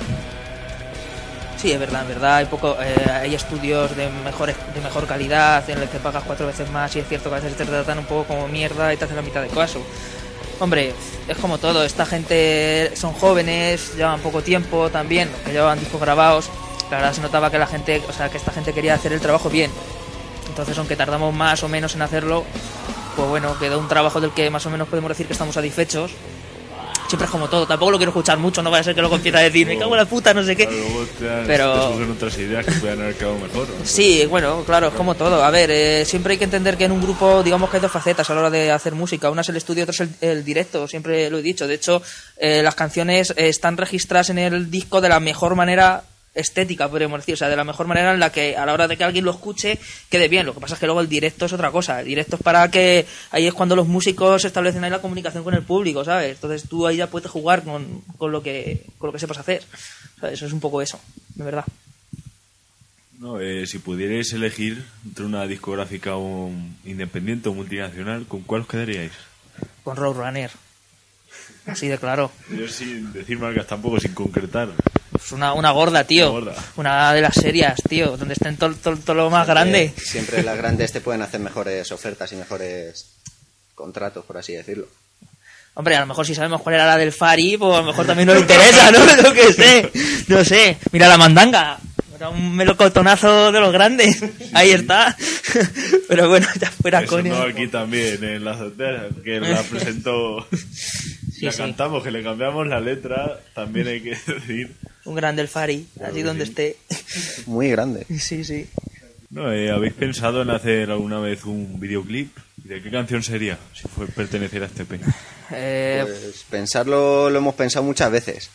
Sí, es verdad, en verdad hay poco, eh, hay estudios de mejores, de mejor calidad en los que pagas cuatro veces más y es cierto que a veces te tratan un poco como mierda y te hacen la mitad de caso. Hombre, es como todo, esta gente son jóvenes, llevan poco tiempo también, que llevan discos grabados. La verdad se notaba que la gente, o sea, que esta gente quería hacer el trabajo bien. Entonces, aunque tardamos más o menos en hacerlo, pues bueno, quedó un trabajo del que más o menos podemos decir que estamos satisfechos. Siempre es como todo, tampoco lo quiero escuchar mucho, no vaya a ser que luego empiece a decir, me cago en la puta, no sé qué. Luego te, dan- Pero- te surgen otras ideas que puedan haber quedado mejor, ¿no? Sí, bueno, claro, es como todo. A ver, eh, siempre hay que entender que en un grupo, digamos que hay dos facetas a la hora de hacer música. Una es el estudio, otra es el, el directo, siempre lo he dicho. De hecho, eh, las canciones eh, están registradas en el disco de la mejor manera estética, podríamos decir. O sea, de la mejor manera en la que a la hora de que alguien lo escuche quede bien. Lo que pasa es que luego el directo es otra cosa. El directo es para que... Ahí es cuando los músicos establecen ahí la comunicación con el público, ¿sabes? Entonces tú ahí ya puedes jugar con, con, lo, que, con lo que sepas hacer. ¿Sabes? Eso es un poco eso, de verdad. No, eh, si pudierais elegir entre una discográfica o un independiente o multinacional, ¿con cuál os quedaríais? Con Roadrunner. Así de claro. Yo sin decir marcas tampoco, sin concretar. Pues una, una gorda, tío. Una gorda. Una de las serias, tío. Donde estén todo, todo, todo lo más grande. Eh, siempre las grandes te pueden hacer mejores ofertas y mejores contratos, por así decirlo. Hombre, a lo mejor si sabemos cuál era la del Fari, pues a lo mejor también nos interesa, ¿no? Yo qué sé. No sé. Mira la mandanga. Era un melocotonazo de los grandes. Ahí está. Pero bueno, ya fuera Eso coño. no aquí también, en la azotea, que la presentó... Sí, la sí. cantamos, que le cambiamos la letra, también hay que decir... Un grande el Fari. Allí donde esté. Muy grande. Sí, sí. No, eh, ¿habéis pensado en hacer alguna vez un videoclip? ¿De qué canción sería, si fue pertenecer a este P? Eh, Pues pensarlo lo hemos pensado muchas veces.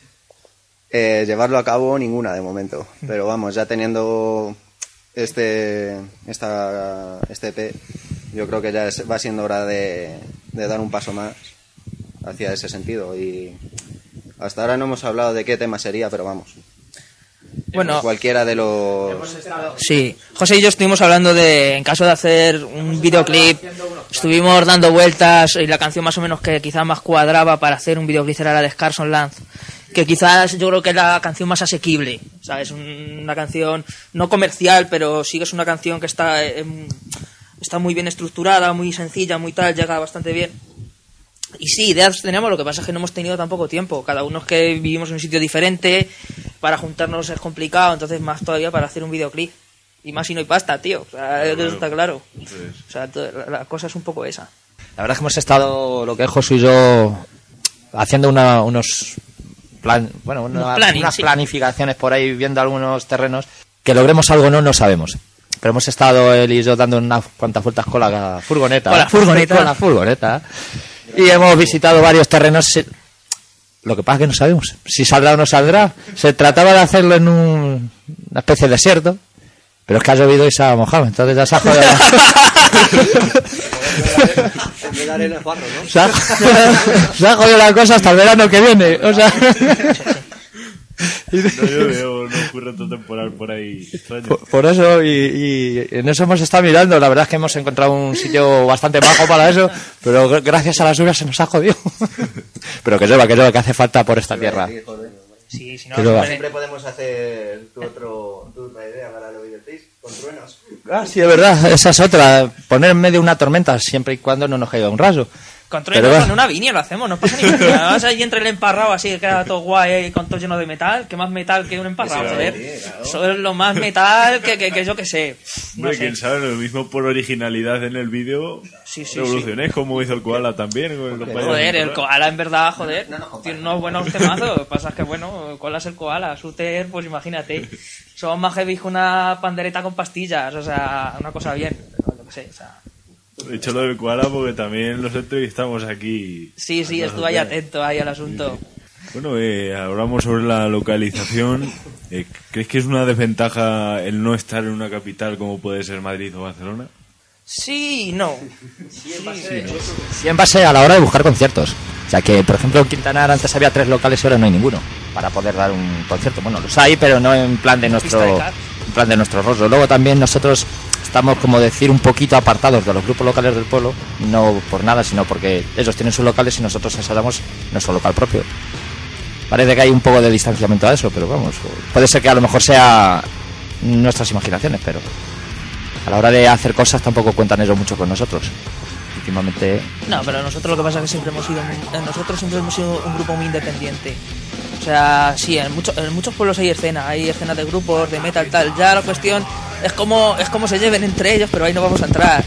Eh, llevarlo a cabo ninguna de momento. Pero vamos, ya teniendo este esta, este E P, yo creo que ya es- va siendo hora de, de dar un paso más hacia ese sentido. Y hasta ahora no hemos hablado de qué tema sería, pero vamos. bueno, Cualquiera de los... sí. José y yo estuvimos hablando de, en caso de hacer un videoclip, estuvimos dando vueltas y la canción más o menos que quizás más cuadraba para hacer un videoclip era la de Scarson Lance, que quizás yo creo que es la canción más asequible, ¿sabes? Una canción no comercial, pero sí que es una canción que está, eh, está muy bien estructurada, muy sencilla, muy tal, llega bastante bien. Y sí, ideas tenemos, lo que pasa es que no hemos tenido tampoco tiempo. Cada uno es que vivimos en un sitio diferente, para juntarnos es complicado, entonces más todavía para hacer un videoclip. Y más si no hay pasta, tío. O sea, eso está claro. O sea, to- la la cosa es un poco esa. La verdad es que hemos estado, lo que es Josu y yo, haciendo una, unos plan, bueno, una, Unos planning, unas sí. planificaciones por ahí, viendo algunos terrenos. Que logremos algo o no, no sabemos. Pero hemos estado él y yo dando unas cuantas vueltas con la furgoneta. Con la furgoneta. Con la furgoneta. Y hemos visitado varios terrenos. Lo que pasa es que no sabemos si saldrá o no saldrá. Se trataba de hacerlo en un, una especie de desierto, pero es que ha llovido y se ha mojado, entonces ya se ha jodido. se, ha, se ha jodido la cosa hasta el verano que viene. O sea... No llueve o no ocurre otro temporal por ahí extraño. Por, por eso, y, y en eso hemos estado mirando. La verdad es que hemos encontrado un sitio bastante bajo para eso, pero gracias a las lluvias se nos ha jodido. Pero que llueva, que llueva, que hace falta por esta tierra. Sí, si no, Que llueva. Siempre podemos hacer tu, otro, tu otra idea para lo videotape con truenos. Ah, sí, es verdad, esa es otra. Poner en medio una tormenta siempre y cuando no nos caiga un raso. Con truenos, Pero va. con una viña lo hacemos, no pasa ni nada. Vas ahí entre el emparrado así, que queda todo guay ahí, con todo lleno de metal. ¿Qué más metal que un emparrado? Sí, Joder, sí, claro. eso es lo más metal que, que, que yo que sé. No Hombre, sé. quién sabe, lo mismo por originalidad en el vídeo. Sí, sí, revoluciones como hizo el koala también. Con los payasos Joder, de el koala en verdad, joder, tiene unos buenos temazos. Lo que pasa es que, bueno, el koala es el koala. Shooter, pues imagínate. Son más heavy que una pandereta con pastillas. O sea, una cosa bien. Pero yo que sé, o sea... He dicho lo del koala porque también los entrevistamos aquí. Sí, sí, estuve ahí atento ahí al asunto. Bueno, eh, hablamos sobre la localización. Eh, ¿Crees que es una desventaja el no estar en una capital como puede ser Madrid o Barcelona? Sí y no. Sí, en base a la hora de buscar conciertos. O sea que, por ejemplo, en Quintanar antes había tres locales y ahora no hay ninguno para poder dar un concierto. Bueno, los hay, pero no en plan de nuestro, en plan de nuestro rostro. Luego también nosotros estamos, como decir, un poquito apartados de los grupos locales del pueblo, no por nada, sino porque ellos tienen sus locales y nosotros ensayamos nuestro local propio. Parece que hay un poco de distanciamiento a eso, pero vamos, puede ser que a lo mejor sea nuestras imaginaciones, pero a la hora de hacer cosas tampoco cuentan ellos mucho con nosotros. Últimamente... No, pero nosotros lo que pasa es que siempre hemos sido muy- nosotros siempre hemos sido un grupo muy independiente. O sea, sí, en, mucho, en muchos pueblos hay escena, hay escenas de grupos, de metal, tal. Ya la cuestión es cómo, es cómo se lleven entre ellos, pero ahí no vamos a entrar.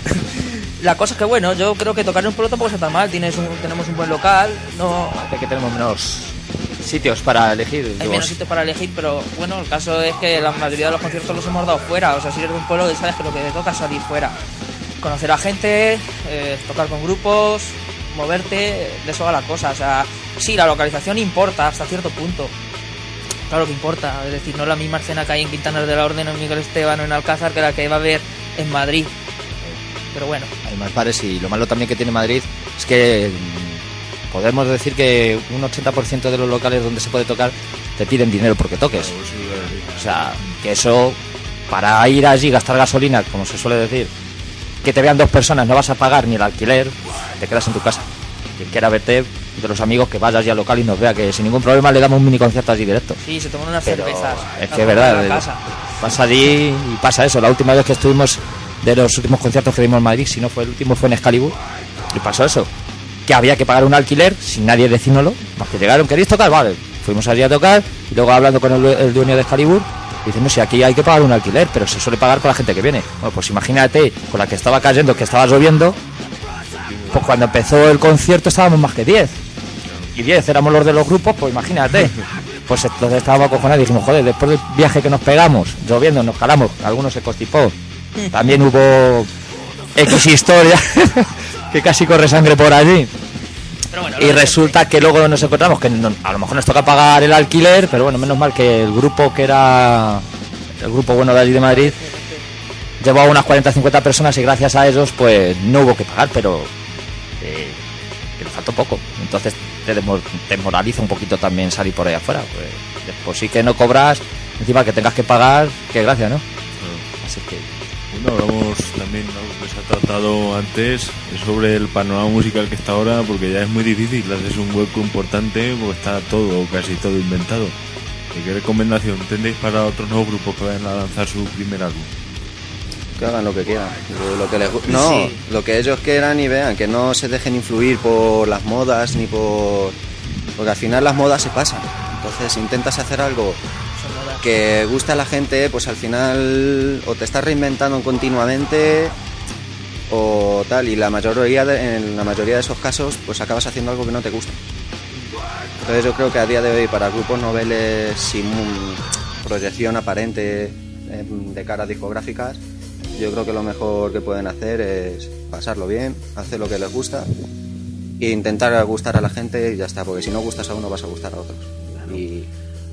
La cosa es que, bueno, yo creo que tocar en un pueblo tampoco está tan mal. Tienes un, tenemos un buen local, no... Parece que tenemos menos sitios para elegir. Hay digo, menos sitios para elegir, pero bueno, el caso es que la mayoría de los conciertos los hemos dado fuera. O sea, si eres de un pueblo, sabes que lo que te toca es salir fuera. Conocer a gente, eh, tocar con grupos, moverte, de eso va la cosa. O sea, sí, la localización importa hasta cierto punto. Claro que importa. Es decir, no es la misma escena que hay en Quintanar de la Orden, en Miguel Esteban o en Alcázar que la que va a haber en Madrid. Pero bueno. Hay más bares y lo malo también que tiene Madrid es que mm, podemos decir que un ochenta por ciento de los locales donde se puede tocar te piden dinero porque toques. O sea, que eso, para ir allí y gastar gasolina, como se suele decir, que te vean dos personas, no vas a pagar ni el alquiler, te quedas en tu casa. Quien quiera verte, de los amigos, que vayas allí al local y nos vea, que sin ningún problema le damos un mini concierto allí directo. Sí, se toman unas Pero cervezas. es a que es comer verdad, a la eh, casa. vas allí y pasa eso. La última vez que estuvimos, de los últimos conciertos que dimos en Madrid, si no fue el último, fue en Excalibur, y pasó eso, que había que pagar un alquiler sin nadie decírnoslo, más que llegaron, ¿queréis tocar? Vale, fuimos allí a tocar, y luego hablando con el, el dueño de Excalibur, diciendo, si aquí hay que pagar un alquiler, pero se suele pagar con la gente que viene. Bueno, pues imagínate, con la que estaba cayendo, que estaba lloviendo, pues cuando empezó el concierto estábamos más que diez. Y diez éramos los de los grupos, pues imagínate. Pues entonces estábamos acojonados y dijimos, joder, después del viaje que nos pegamos, lloviendo, nos calamos, algunos se constipó. También hubo X historia, que casi corre sangre por allí. Pero bueno, Y resulta que luego nos encontramos que no- a lo mejor nos toca pagar el alquiler, pero bueno, menos mal que el grupo que era el grupo bueno de allí de Madrid llevaba unas cuarenta a cincuenta personas y gracias a ellos pues no hubo que pagar, pero eh, que nos faltó poco. Entonces te demo- te desmoraliza un poquito también salir por ahí afuera. Pues después sí que no cobras, encima que tengas que pagar, qué gracia, ¿no? Así que... Bueno, hablamos también, algo que se ha tratado antes, es sobre el panorama musical que está ahora, porque ya es muy difícil hacerse un hueco importante, porque está todo, o casi todo inventado. ¿Y qué recomendación tendréis para otros nuevos grupos que vayan a lanzar su primer álbum? Que hagan lo que quieran, lo, lo que les gu- no, Sí. lo que ellos quieran y vean, que no se dejen influir por las modas ni por... Porque al final las modas se pasan. Entonces, si intentas hacer algo que gusta a la gente, pues al final o te estás reinventando continuamente o tal, y la mayoría de, en la mayoría de esos casos pues acabas haciendo algo que no te gusta. Entonces yo creo que a día de hoy para grupos noveles sin proyección aparente eh, de cara a discográficas, yo creo que lo mejor que pueden hacer es pasarlo bien, hacer lo que les gusta e intentar gustar a la gente y ya está, porque si no gustas a uno vas a gustar a otros. Y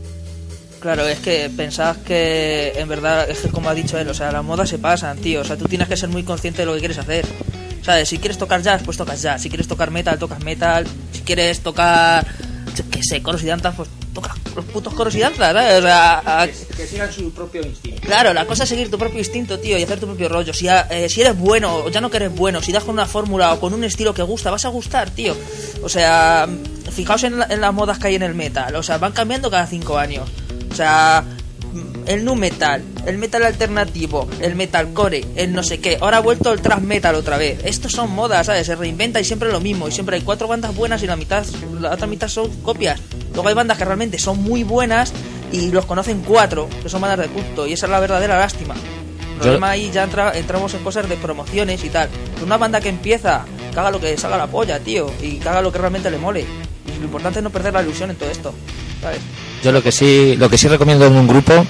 claro, es que pensás que en verdad es que como ha dicho él, o sea, las modas se pasan, tío, o sea, tú tienes que ser muy consciente de lo que quieres hacer. ¿Sabes? Si quieres tocar jazz, pues tocas jazz. Si quieres tocar metal, tocas metal. Si quieres tocar, yo qué sé, coros y danzas, pues tocas los putos coros y danzas, ¿sabes? O sea, a... que, que sigan su propio instinto. Claro, la cosa es seguir tu propio instinto, tío, y hacer tu propio rollo. Si, eh, si eres bueno, o ya no que eres bueno, si das con una fórmula o con un estilo que gusta, vas a gustar, tío. O sea, fijaos en, la, en las modas que hay en el metal. O sea, van cambiando cada cinco años. O sea, el nu metal, el metal alternativo, el metalcore, el no sé qué. Ahora ha vuelto el thrash metal otra vez. Estos son modas, ¿sabes? Se reinventa y siempre lo mismo. Y siempre hay cuatro bandas buenas y la mitad, la otra mitad son copias. Luego hay bandas que realmente son muy buenas y los conocen cuatro, que son bandas de culto. Y esa es la verdadera lástima. El problema ahí ya entra, entramos en cosas de promociones y tal. Una banda que empieza, que haga lo que salga la polla, tío. Y que haga lo que realmente le mole. Y lo importante es no perder la ilusión en todo esto, ¿sabes? Yo lo que sí, lo que sí recomiendo en un grupo,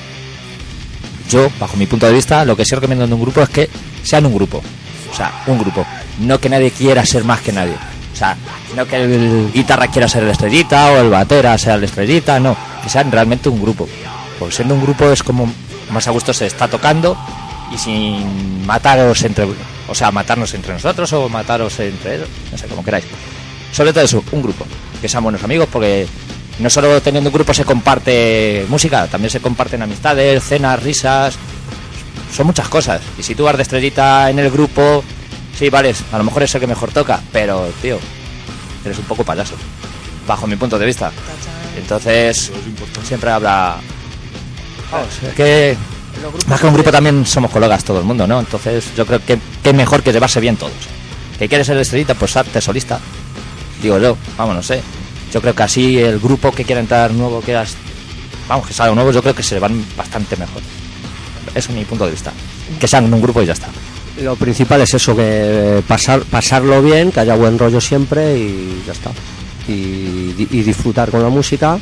yo, bajo mi punto de vista, lo que sí recomiendo en un grupo es que sean un grupo. O sea, un grupo. No que nadie quiera ser más que nadie. O sea, no que el guitarra quiera ser el estrellita o el batera sea el estrellita, no. Que sean realmente un grupo. Porque siendo un grupo es como más a gusto se está tocando y sin mataros entre... O sea, matarnos entre nosotros o mataros entre ellos, no sé, como queráis. Sobre todo eso, un grupo. Que sean buenos amigos, porque no solo teniendo un grupo se comparte música, también se comparten amistades, cenas, risas. Son muchas cosas. Y si tú vas de estrellita en el grupo, sí, vale, a lo mejor es el que mejor toca, pero, tío, eres un poco payaso, bajo mi punto de vista. Entonces, siempre habrá... Vamos, es que... Más que un grupo también somos colegas todo el mundo, ¿no? Entonces yo creo que es mejor que llevarse bien todos. Que quieres ser estrellita, pues hazte solista. Digo yo, vamos, no sé. Yo creo que así el grupo que quiera entrar nuevo, quieras, vamos, que salga nuevo, yo creo que se van bastante mejor. Ese es mi punto de vista. Que sean en un grupo y ya está. Lo principal es eso, que pasar pasarlo bien, que haya buen rollo siempre y ya está. Y, y disfrutar con la música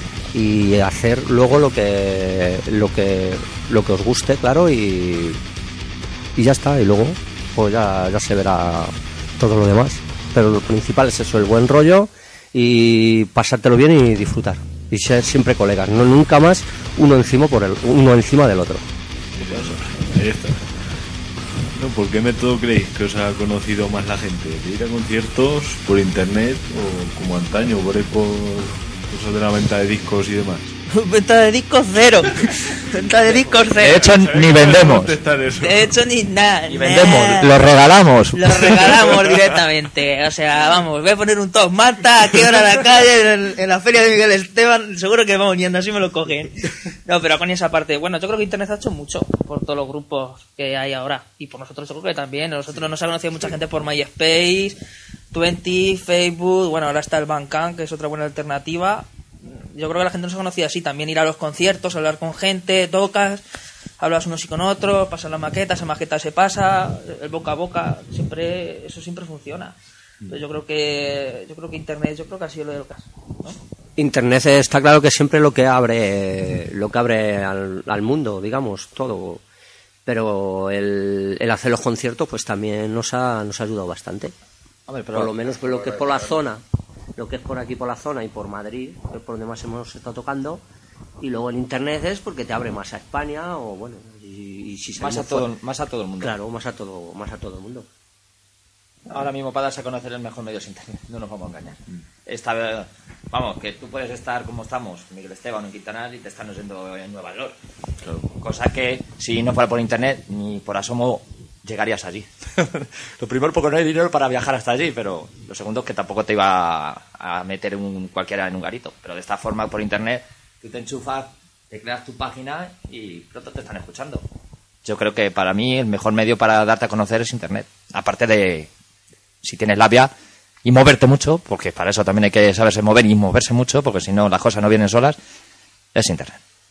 y hacer luego lo que lo que lo que os guste, claro, y, y ya está. Y luego pues ya, ya se verá todo lo demás. Pero lo principal es eso, el buen rollo y pasártelo bien y disfrutar y ser siempre colegas, no nunca más uno encima por el uno encima del otro. Ahí está. No, ¿por qué método creéis que os ha conocido más la gente? ¿De ir a conciertos por internet o como antaño, por ahí por cosas de la venta de discos y demás? Venta de discos cero. Venta de discos cero. De hecho, ni vendemos. De hecho, ni nada. Ni vendemos, los regalamos. Los regalamos directamente. O sea, vamos, voy a poner un top Marta, ¿a qué hora en la calle? En, en la feria de Miguel Esteban, seguro que vamos yendo, así me lo cogen. No, pero con esa parte, bueno, yo creo que Internet ha hecho mucho por todos los grupos que hay ahora. Y por nosotros, yo creo que también. Nosotros nos ha conocido mucha gente por MySpace, veinte, Facebook, bueno, ahora está el Bandcamp, que es otra buena alternativa. Yo creo que la gente no se conocía así, también ir a los conciertos, hablar con gente, tocas, hablas unos y con otros, pasan las maquetas, esa maqueta se pasa, el boca a boca, siempre eso siempre funciona. Entonces yo creo que yo creo que Internet, yo creo que ha sido lo del caso, ¿no? Internet está claro que siempre lo que abre lo que abre al, al mundo, digamos, todo. Pero el, el hacer los conciertos pues también nos ha nos ha ayudado bastante. Hombre, pero por lo menos por lo que es por la zona. Lo que es por aquí por la zona y por Madrid, que es por donde más hemos estado tocando, y luego en internet es porque te abre más a España o bueno, y, y si más a todo fuera, más a todo el mundo. Claro, más a todo más a todo el mundo. Ahora mismo para darse a conocer el mejor medio es internet, no nos vamos a engañar. Mm. Esta, vamos, que tú puedes estar como estamos, Miguel Esteban en Quintanar, y te están oyendo en Nueva York. Claro. Cosa que si no fuera por internet ni por asomo llegarías allí. Lo primero, porque no hay dinero para viajar hasta allí, pero lo segundo es que tampoco te iba a, a meter un, cualquiera en un garito. Pero de esta forma, por internet, tú te enchufas, te creas tu página y pronto te están escuchando. Yo creo que para mí el mejor medio para darte a conocer es internet. Aparte de, si tienes labia, y moverte mucho, porque para eso también hay que saberse mover y moverse mucho, porque si no las cosas no vienen solas, es internet.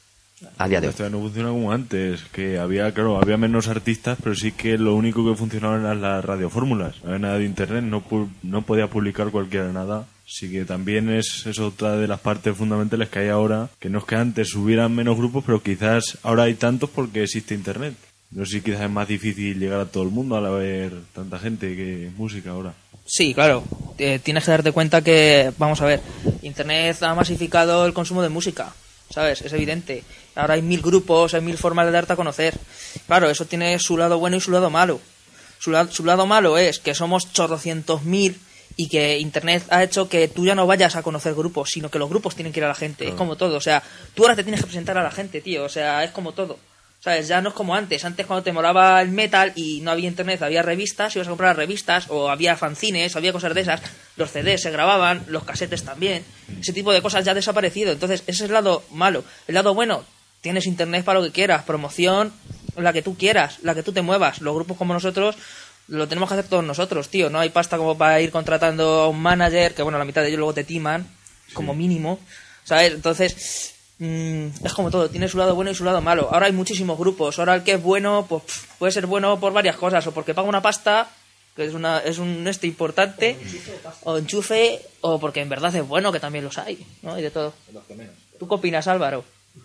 a día de hoy. Esto no funciona como antes, que había, claro, había menos artistas, pero sí que lo único que funcionaba eran las radiofórmulas. No había nada de internet, no, pu- no podía publicar cualquiera nada. Así que también es, es otra de las partes fundamentales que hay ahora, que no es que antes hubieran menos grupos, pero quizás ahora hay tantos porque existe internet. No sé si quizás es más difícil llegar a todo el mundo al haber tanta gente que música ahora. Sí, claro. Eh, tienes que darte cuenta que, vamos a ver, Internet ha masificado el consumo de música, ¿sabes? Es evidente. Ahora hay mil grupos, hay mil formas de darte a conocer. Claro, eso tiene su lado bueno y su lado malo. Su, la- su lado malo es que somos chorrocientos mil y que Internet ha hecho que tú ya no vayas a conocer grupos, sino que los grupos tienen que ir a la gente. Es como todo. O sea, tú ahora te tienes que presentar a la gente, tío. O sea, es como todo. ¿Sabes? Ya no es como antes. Antes, cuando te molaba el metal y no había internet, había revistas, ibas a comprar las revistas, o había fanzines, o había cosas de esas. Los C Ds se grababan, los casetes también. Ese tipo de cosas ya ha desaparecido. Entonces, ese es el lado malo. El lado bueno, tienes internet para lo que quieras, promoción, la que tú quieras, la que tú te muevas. Los grupos como nosotros lo tenemos que hacer todos nosotros, tío. No hay pasta como para ir contratando a un manager, que bueno, la mitad de ellos luego te timan, como mínimo. ¿Sabes? Entonces... Mm, es como todo, tiene su lado bueno y su lado malo. Ahora hay muchísimos grupos. Ahora el que es bueno, pues pff, puede ser bueno por varias cosas, o porque paga una pasta, que es una es un este importante, o enchufe, o porque en verdad es bueno, que también los hay, ¿no? Hay de todo. ¿Tú qué opinas, Álvaro?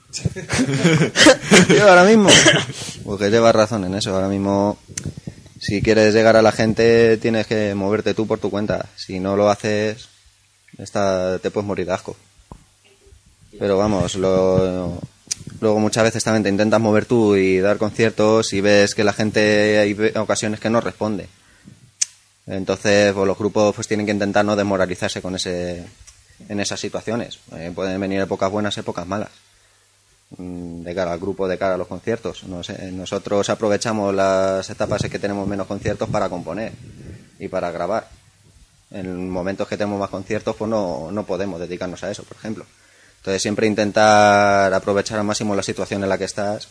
Yo ahora mismo, porque llevas razón en eso. Ahora mismo, si quieres llegar a la gente, tienes que moverte tú por tu cuenta. Si no lo haces, está, te puedes morir de asco. Pero vamos, lo, luego muchas veces también te intentas mover tú y dar conciertos y ves que la gente hay ve- ocasiones que no responde. Entonces, pues, los grupos pues tienen que intentar no desmoralizarse con ese, en esas situaciones. Eh, pueden venir épocas buenas, épocas malas. Mm, De cara al grupo, de cara a los conciertos. No sé, nosotros aprovechamos las etapas en que tenemos menos conciertos para componer y para grabar. En momentos que tenemos más conciertos, pues no, no podemos dedicarnos a eso, por ejemplo. Entonces siempre intentar aprovechar al máximo la situación en la que estás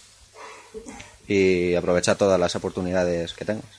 y aprovechar todas las oportunidades que tengas.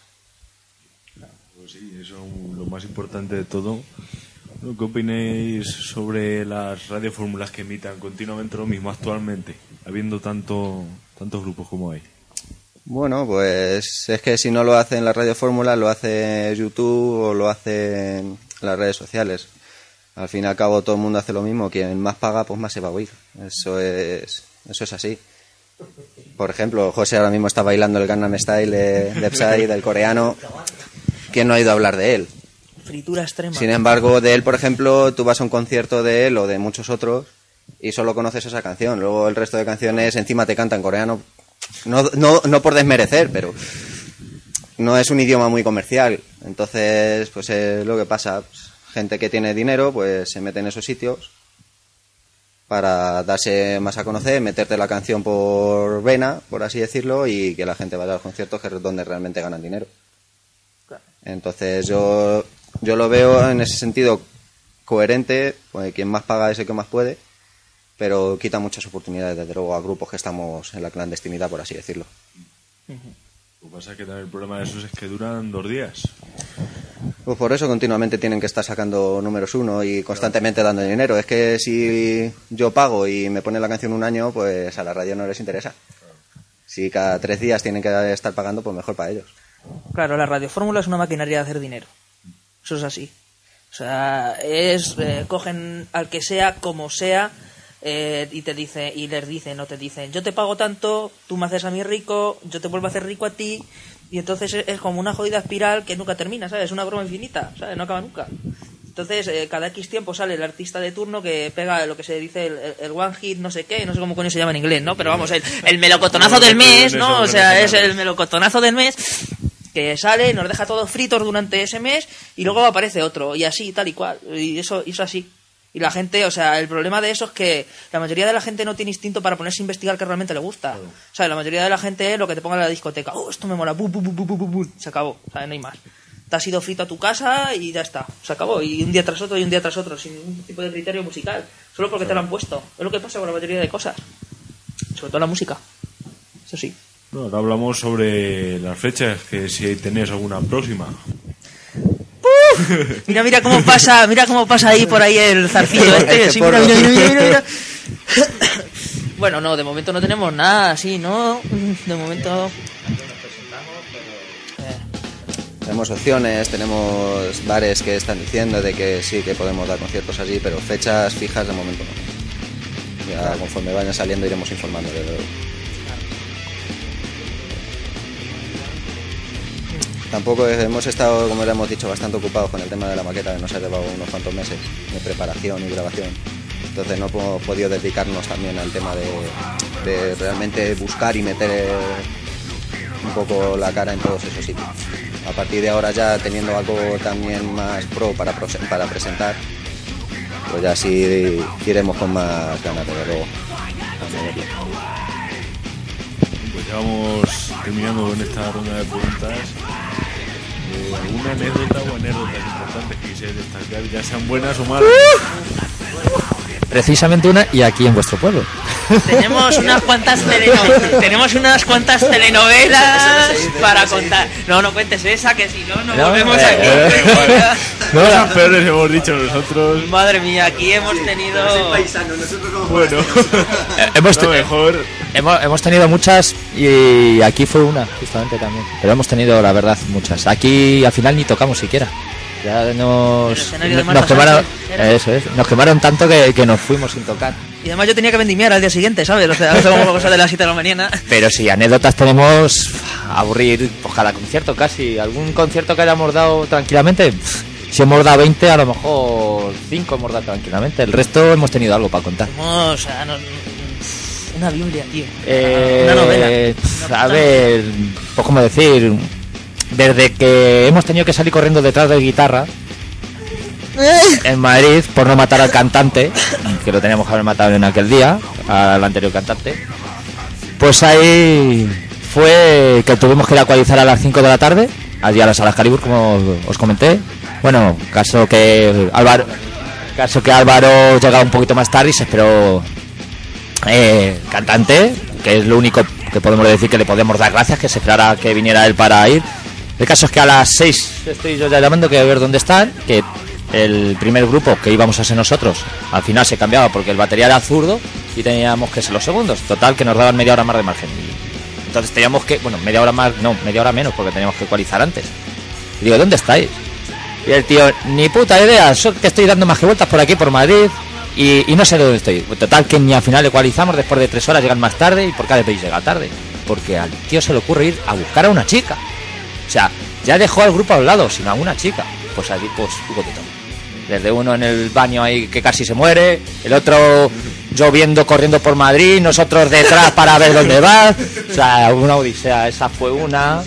Pues sí, eso es lo más importante de todo. ¿Qué opináis sobre las radiofórmulas que emitan continuamente lo mismo actualmente, habiendo tanto tantos grupos como hay? Bueno, pues es que si no lo hacen las radiofórmulas, lo hace YouTube o lo hacen las redes sociales. Al fin y al cabo todo el mundo hace lo mismo, quien más paga pues más se va a oír. Eso es, eso es así. Por ejemplo, José ahora mismo está bailando el Gangnam Style de, de Psy, del coreano. ¿Quién no ha ido a hablar de él? Fritura extrema. Sin embargo, de él, por ejemplo, tú vas a un concierto de él o de muchos otros y solo conoces esa canción. Luego el resto de canciones encima te cantan coreano. No, no, no por desmerecer, pero no es un idioma muy comercial. Entonces, pues es lo que pasa. Gente que tiene dinero, pues se mete en esos sitios para darse más a conocer, meterte la canción por vena, por así decirlo, y que la gente vaya a los conciertos, que es donde realmente ganan dinero. Entonces yo, yo lo veo en ese sentido coherente, pues quien más paga es el que más puede, pero quita muchas oportunidades, desde luego, a grupos que estamos en la clandestinidad, por así decirlo. Lo que pasa es que también el problema de esos es que duran dos días. Pues por eso continuamente tienen que estar sacando números uno y constantemente dando dinero. Es que si yo pago y me ponen la canción un año, pues a la radio no les interesa. Si cada tres días tienen que estar pagando, pues mejor para ellos. Claro, la radiofórmula es una maquinaria de hacer dinero. Eso es así. O sea, es eh, cogen al que sea, como sea, eh, y te dice, y les dicen, no te dicen, yo te pago tanto, tú me haces a mí rico, yo te vuelvo a hacer rico a ti, y entonces es, es como una jodida espiral que nunca termina, ¿sabes? Es una broma infinita, ¿sabes? No acaba nunca. Entonces, eh, cada X tiempo sale el artista de turno que pega lo que se dice el, el, el one hit, no sé qué, no sé cómo coño se llama en inglés, ¿no? Pero vamos, el, el melocotonazo del mes, ¿no? O sea, es el melocotonazo del mes que sale y nos deja todos fritos durante ese mes y luego aparece otro, y así, tal y cual. Y eso, y eso así. Y la gente, o sea, el problema de eso es que la mayoría de la gente no tiene instinto para ponerse a investigar que realmente le gusta. O sea, la mayoría de la gente es lo que te ponga en la discoteca. Oh, esto me mola, bu, bu, bu, bu, bu, bu, bu. Se acabó, o sea, no hay más. Te has ido frito a tu casa y ya está, se acabó. Y un día tras otro y un día tras otro, sin ningún tipo de criterio musical. Solo porque te lo han puesto. Es lo que pasa con la mayoría de cosas. Sobre todo la música. Eso sí. Bueno, ahora hablamos sobre las fechas, que si tenéis alguna próxima. ¡Puf! Mira, mira cómo pasa, mira cómo pasa ahí por ahí el zarcillo este. Sí, mira, mira, mira, mira, mira. Bueno, no, de momento no tenemos nada así, ¿no? De momento... Tenemos opciones, tenemos bares que están diciendo de que sí, que podemos dar conciertos allí, pero fechas fijas de momento no. Ya conforme vayan saliendo iremos informando de luego. Tampoco hemos estado, como le hemos dicho, bastante ocupados con el tema de la maqueta, que nos ha llevado unos cuantos meses de preparación y grabación. Entonces no hemos podido dedicarnos también al tema de, de realmente buscar y meter un poco la cara en todos esos sitios. A partir de ahora, ya teniendo algo también más pro para, para presentar, pues ya sí iremos con más ganas de verlo. Pues ya vamos terminando con esta ronda de preguntas. Eh, ¿Alguna anécdota o anécdotas importantes que quisierais destacar, ya sean buenas o malas? Precisamente una, y aquí en vuestro pueblo. Tenemos unas cuantas telenovelas, tenemos unas cuantas telenovelas para contar. No, no cuentes esa, que si no, no, no volvemos eh, aquí. Eh, eh, no, las peores hemos dicho nosotros. Madre mía, aquí hemos tenido... Bueno, eh, hemos, te... no, mejor... hemos, hemos tenido muchas y aquí fue una, justamente también. Pero hemos tenido, la verdad, muchas. Aquí al final ni tocamos siquiera. Ya nos, nos quemaron, eso es, nos quemaron tanto que, que nos fuimos sin tocar. Y además yo tenía que vendimiar al día siguiente, ¿sabes? O sea, como cosa de las siete de la mañana. Pero sí, anécdotas tenemos a aburrir, pues cada concierto casi. Algún concierto que hayamos dado tranquilamente, si hemos dado veinte, a lo mejor cinco hemos dado tranquilamente. El resto hemos tenido algo para contar. No, o sea, no, una Biblia, tío. Eh, una novela. A ver, pues como decir... Desde que hemos tenido que salir corriendo detrás de guitarra en Madrid por no matar al cantante, que lo teníamos que haber matado en aquel día, al anterior cantante, pues ahí fue que tuvimos que ir a ecualizar a las cinco de la tarde, allí a las Salas Calibur, como os comenté. Bueno, caso que Álvaro, caso que Álvaro llegaba un poquito más tarde y se esperó eh, cantante, que es lo único que podemos decir que le podemos dar gracias, que se esperara que viniera él para ir. El caso es que a las seis estoy yo ya llamando que a ver dónde están, que el primer grupo que íbamos a ser nosotros al final se cambiaba porque el batería era zurdo y teníamos que ser los segundos. Total, que nos daban media hora más de margen. Entonces teníamos que, bueno, media hora más, no, media hora menos porque teníamos que ecualizar antes. Y digo, ¿dónde estáis? Y el tío, ni puta idea, yo que estoy dando más que vueltas por aquí, por Madrid, y, y no sé dónde estoy. Total, que ni al final ecualizamos, después de tres horas llegan más tarde. ¿Y por qué habéis llegado tarde? Porque al tío se le ocurre ir a buscar a una chica. O sea, ya dejó al grupo a un lado, sino a una chica. Pues allí, pues, hubo de todo. Desde uno en el baño ahí que casi se muere, el otro lloviendo, corriendo por Madrid, nosotros detrás para ver dónde va. O sea, una odisea, esa fue una. O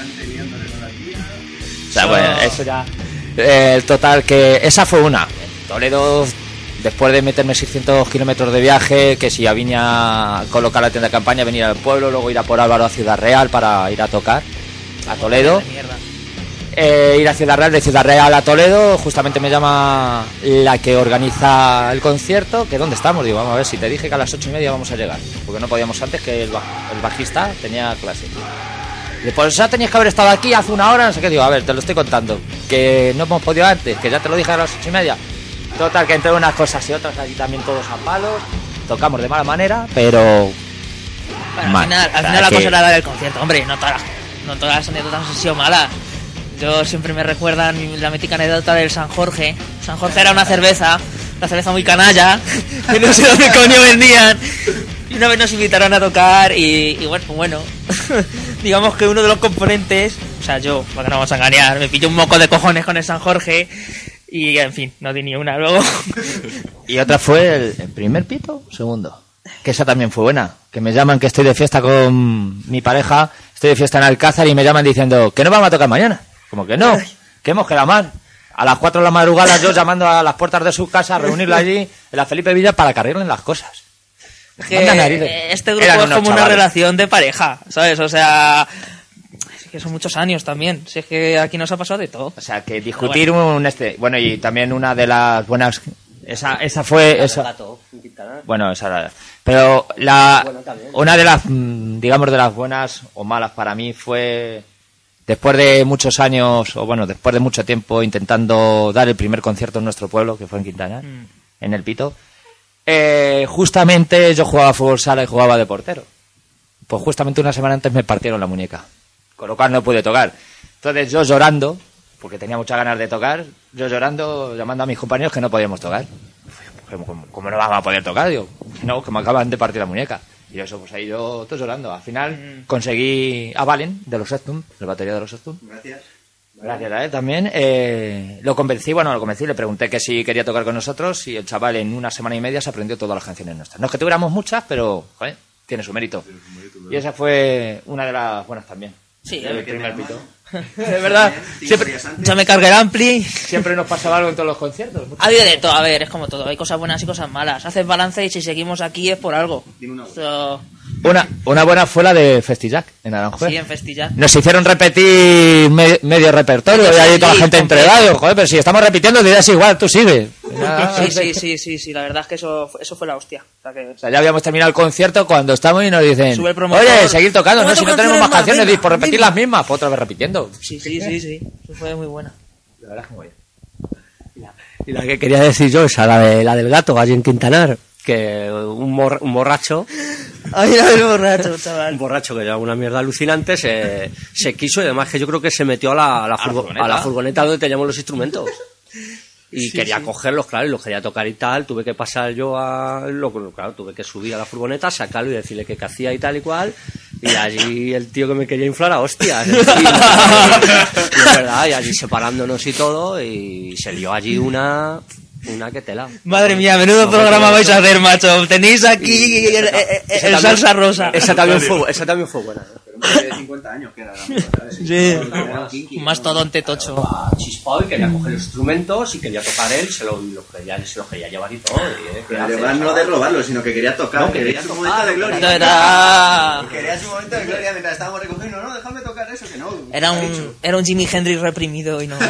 sea, bueno, eso ya. Eh, el total, que esa fue una. Toledo, después de meterme seiscientos kilómetros de viaje, que si ya vine a colocar la tienda de campaña, venir al pueblo, luego ir a por Álvaro a Ciudad Real para ir a tocar a Toledo. Eh, ir a Ciudad Real, de Ciudad Real a Toledo, justamente me llama la que organiza el concierto, que dónde estamos, digo, vamos a ver, si te dije que a las ocho y media vamos a llegar, porque no podíamos antes, que el, el bajista tenía clase. Después, ya tenías que haber estado aquí hace una hora, no sé qué, digo, a ver, te lo estoy contando, que no hemos podido antes, que ya te lo dije a las ocho y media. Total, que entre unas cosas y otras, allí también todos a palos, tocamos de mala manera, pero... Bueno, al final, al final la cosa era dar el concierto, hombre, no todas, no todas las anécdotas han sido malas. Yo siempre me recuerdan la mítica anécdota del San Jorge. San Jorge era una cerveza, una cerveza muy canalla, que no sé dónde coño vendían. Y una vez nos invitaron a tocar y, y bueno, pues bueno, digamos que uno de los componentes, o sea, yo, porque no vamos a engañar, me pilló un moco de cojones con el San Jorge y, en fin, no di ni una luego. Y otra fue el, el primer pito, segundo. Que esa también fue buena. Que me llaman que estoy de fiesta con mi pareja, estoy de fiesta en Alcázar y me llaman diciendo que no vamos a tocar mañana. Como que no, que hemos quedado mal. A las cuatro de la madrugada yo llamando a las puertas de su casa a reunirla allí en la Felipe Villa para que arreglen las cosas. Que este grupo es como una relación de pareja, ¿sabes? O sea, es que son muchos años también. Si es que aquí nos ha pasado de todo. O sea, que discutir bueno. un este... Bueno, y también una de las buenas... Esa esa fue... Esa, bueno, esa era... Pero la una de las, digamos, de las buenas o malas para mí fue... Después de muchos años, o bueno, después de mucho tiempo intentando dar el primer concierto en nuestro pueblo, que fue en Quintanar, mm. en el Pito, Eh, justamente yo jugaba fútbol sala y jugaba de portero. Pues justamente una semana antes me partieron la muñeca, con lo cual no pude tocar. Entonces yo llorando, porque tenía muchas ganas de tocar, yo llorando, llamando a mis compañeros que no podíamos tocar. ¿Cómo, cómo, cómo no vamos a poder tocar? Digo, no, que me acaban de partir la muñeca. Y eso, pues ahí yo todo llorando. Al final mm. conseguí a Valen, de los Septum, el batería de los Septum. Gracias. Gracias a él también. Eh, lo convencí, bueno, lo convencí, le pregunté que si quería tocar con nosotros y el chaval en una semana y media se aprendió todas las canciones nuestras. No es que tuviéramos muchas, pero, joder, tiene su mérito. Tiene su mérito, y esa fue una de las buenas también. Sí, el primer pito. Es verdad, siempre, ya me cargué el ampli. Siempre nos pasaba algo en todos los conciertos. Ha habido de todo, a ver, es como todo, hay cosas buenas y cosas malas. Haces balance y si seguimos aquí es por algo. So... Una, una buena fue la de Festijack en Aranjuez. Sí, en Festijack. Nos hicieron repetir me, medio repertorio y ahí toda la gente entregada. Joder, pero si estamos repitiendo, dirás igual, tú sigue. Sí, sí, sí, sí, sí, la verdad es que eso, eso fue la hostia. O sea, que... o sea, ya habíamos terminado el concierto cuando estamos y nos dicen, promotor, oye, seguir tocando, no, si no tenemos más canciones, venga, por repetir venga. las mismas, pues otra vez repitiendo. Sí, sí, sí, sí, eso fue muy buena. La verdad es que muy bien. Y la, y la que quería decir yo, esa, la, de, la del gato, allí en Quintanar, que un, mor, un borracho... Ay, la del borracho, chaval. Un borracho que llevaba una mierda alucinante, se, se quiso y además que yo creo que se metió a la, a la, furgo, a la furgoneta donde teníamos los instrumentos. Y sí, quería sí. cogerlos, claro, y los quería tocar y tal. Tuve que pasar yo a... Lo, claro, tuve que subir a la furgoneta, sacarlo y decirle qué hacía y tal y cual. Y allí el tío que me quería inflar a hostias. Y, y, y, verdad, y allí separándonos y todo. Y se lió allí una... Una que tela. Madre mía, menudo no, programa no, vais a hacer, macho. Tenéis aquí el, el, el, el salsa rosa. Esa también fue, esa también fue buena. De cincuenta años que era la sí. Sí. Más todonte tocho. Chispado y quería coger los instrumentos y quería tocar él, se los lo quería, se lo quería llevar y todo. Y, eh, pero además no de robarlo, sino que quería tocar. No, quería su momento de gloria. Era... Quería su momento de gloria mientras estábamos recogiendo. No, déjame tocar eso, que no. Era un, era un Jimi Hendrix reprimido y no...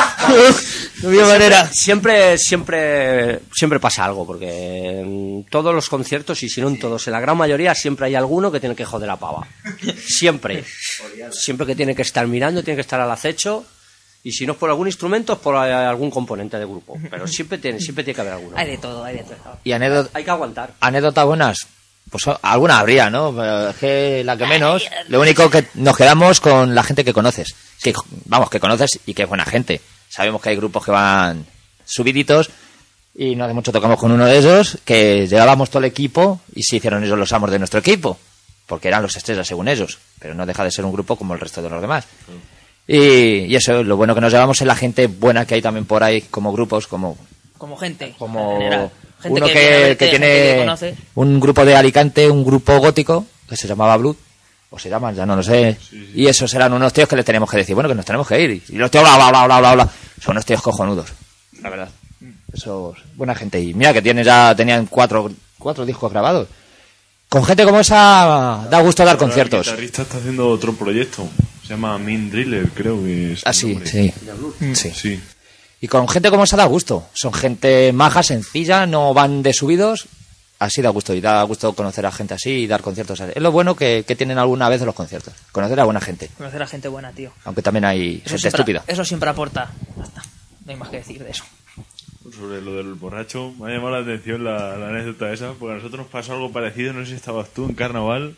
no había manera. Siempre, siempre, siempre pasa algo, porque en todos los conciertos, y si no en todos, en la gran mayoría, siempre hay alguno que tiene que joder a pava. Siempre. Siempre que tiene que estar mirando, tiene que estar al acecho. Y si no es por algún instrumento, es por algún componente del grupo. Pero siempre tiene, siempre tiene que haber alguno. Hay de todo, hay de todo. Y anécdota, hay que aguantar. Anécdotas buenas. Pues alguna habría, ¿no? Pero es que la que menos. Lo único que nos quedamos con la gente que conoces. Que, vamos, que conoces y que es buena gente. Sabemos que hay grupos que van subiditos. Y no hace mucho tocamos con uno de esos. Que llevábamos todo el equipo y se hicieron ellos los amos de nuestro equipo. Porque eran los estrellas según ellos, pero no deja de ser un grupo como el resto de los demás. Mm. Y, y eso, lo bueno que nos llevamos es la gente buena que hay también por ahí, como grupos, como... Como gente, como gente uno que, que, que, que tiene que un grupo de Alicante, un grupo gótico, que se llamaba Blood, o se llaman, ya no lo sé. Sí, sí. Y esos eran unos tíos que les tenemos que decir, bueno, que nos tenemos que ir. Y los tíos, bla, bla, bla, bla, bla, bla. Son unos tíos cojonudos, la verdad. Eso es buena gente. Y mira que tiene ya tenían cuatro, cuatro discos grabados. Con gente como esa da gusto dar conciertos. El guitarrista está haciendo otro proyecto. Se llama Mean Driller, creo que es. Ah, sí, sí. sí. sí. Y con gente como esa da gusto. Son gente maja, sencilla, no van de subidos. Así da gusto. Y da gusto conocer a gente así y dar conciertos así. Es lo bueno que, que tienen alguna vez en los conciertos. Conocer a buena gente. Conocer a gente buena, tío. Aunque también hay eso gente siempre, estúpida. Eso siempre aporta. Basta. No hay más que decir de eso. Sobre lo del borracho, me ha llamado la atención la, la anécdota esa, porque a nosotros nos pasó algo parecido, no sé si estabas tú en Carnaval.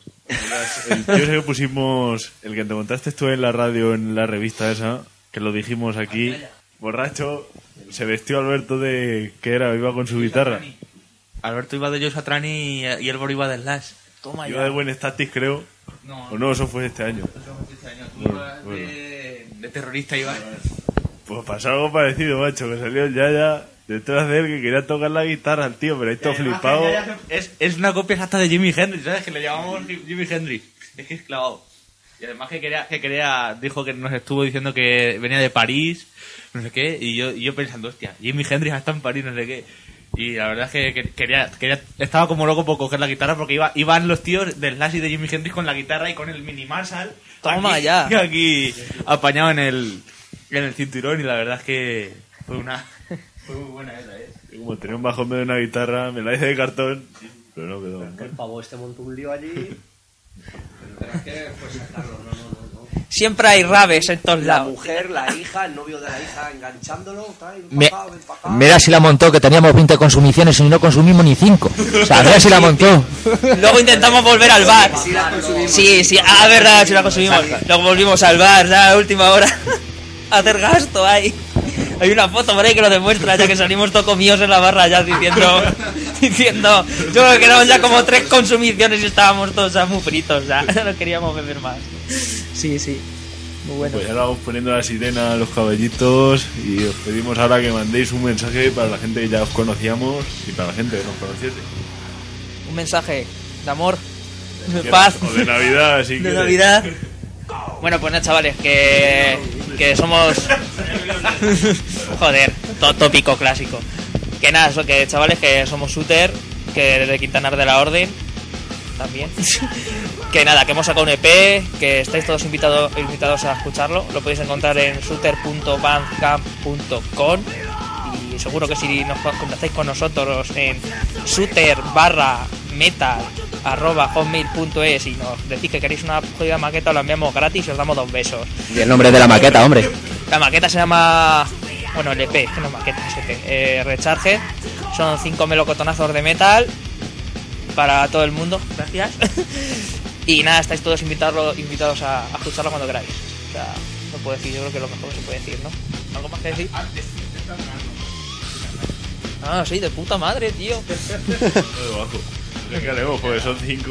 El tío ese que pusimos, el que te contaste tú en la radio, en la revista esa, que lo dijimos aquí, borracho, se vestió Alberto de... ¿qué era? Iba con su guitarra. Alberto iba de Joe Satriani y Elbor iba de Slash. Toma iba ya. de Buen Static, creo. No, o no, eso fue este año. Eso fue este año. Bueno, iba bueno. De, de terrorista iba. Pues pasó algo parecido, macho, que salió el Yaya detrás de él que quería tocar la guitarra al tío, pero ahí todo flipado. Es, es una copia exacta de Jimi Hendrix, ¿sabes? Que le llamamos Jimi Hendrix. Es que es clavado. Y además que quería, que quería, dijo que nos estuvo diciendo que venía de París, no sé qué, y yo, y yo pensando, hostia, Jimi Hendrix está en París, no sé qué. Y la verdad es que, que quería, quería, estaba como loco por coger la guitarra porque iba, iban los tíos del Slash y de Jimi Hendrix con la guitarra y con el mini Marshall. Toma aquí, ya. Aquí apañado en el, en el cinturón, y la verdad es que fue una, fue muy buena esa, ¿eh? Y como tenía un bajón de una guitarra, me la hice de cartón, pero no quedó. El pavo este montó un lío allí. Pero es que fue sacarlo, no, no, no. Siempre hay rabes en todos La lados. mujer, la hija, el novio de la hija enganchándolo. Tal, ven Me- pa' acá, ven pa' acá. Mira si la montó, que teníamos veinte consumiciones y no consumimos ni cinco. O sea, mira si la montó. Luego intentamos volver al bar. Sí, la consumimos. Sí, sí, ah, verdad, sí la consumimos. Luego volvimos al bar, ya a última hora. A hacer gasto ahí. Hay una foto por ahí que lo demuestra, ya que salimos todos comidos en la barra ya diciendo... Diciendo... Yo creo que éramos ya como tres consumiciones y estábamos todos ya muy fritos, ya. No queríamos beber más. Sí, sí. Muy bueno. Pues ahora vamos poniendo la sirena a los caballitos y os pedimos ahora que mandéis un mensaje para la gente que ya os conocíamos y para la gente que nos conociese. Un mensaje de amor, de Que- paz. O de Navidad, así que... De Navidad. Bueno, pues nada, chavales, que, que somos... Joder, to- tópico clásico. Que nada, so- que chavales, que somos Shooter, que de Quintanar de la Orden, también. Que nada, que hemos sacado un E P, que estáis todos invitados invitados a escucharlo. Lo podéis encontrar en shooter punto bandcamp punto com. Y seguro que si nos contactáis con nosotros en shooter barra metal arroba hotmail punto es y nos decís que queréis una jodida maqueta, os la enviamos gratis y os damos dos besos. Y el nombre de la maqueta, hombre. La maqueta se llama... Bueno, el E P, que no es maqueta, es E P. Eh, Recharge. Son cinco melocotonazos de metal para todo el mundo. Gracias. Y nada, estáis todos invitados, invitados a, a escucharlo cuando queráis. O sea, no puedo decir, yo creo que lo mejor que se puede decir, ¿no? ¿Algo más que decir? Ah, sí, de puta madre, tío. Todo debajo. No sé qué haremos, porque son cinco.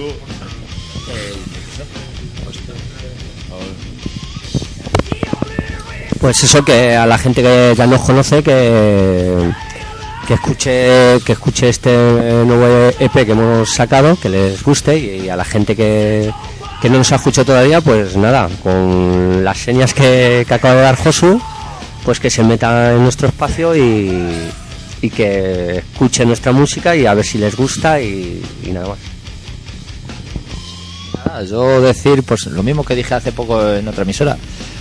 Pues eso, que a la gente que ya nos conoce que que escuche que escuche este nuevo E P que hemos sacado, que les guste, y a la gente que, que no nos ha escuchado todavía, pues nada, con las señas que, que acaba de dar Josu, pues que se meta en nuestro espacio y, y que escuche nuestra música y a ver si les gusta y, y nada más. Nada, yo decir pues lo mismo que dije hace poco en otra emisora.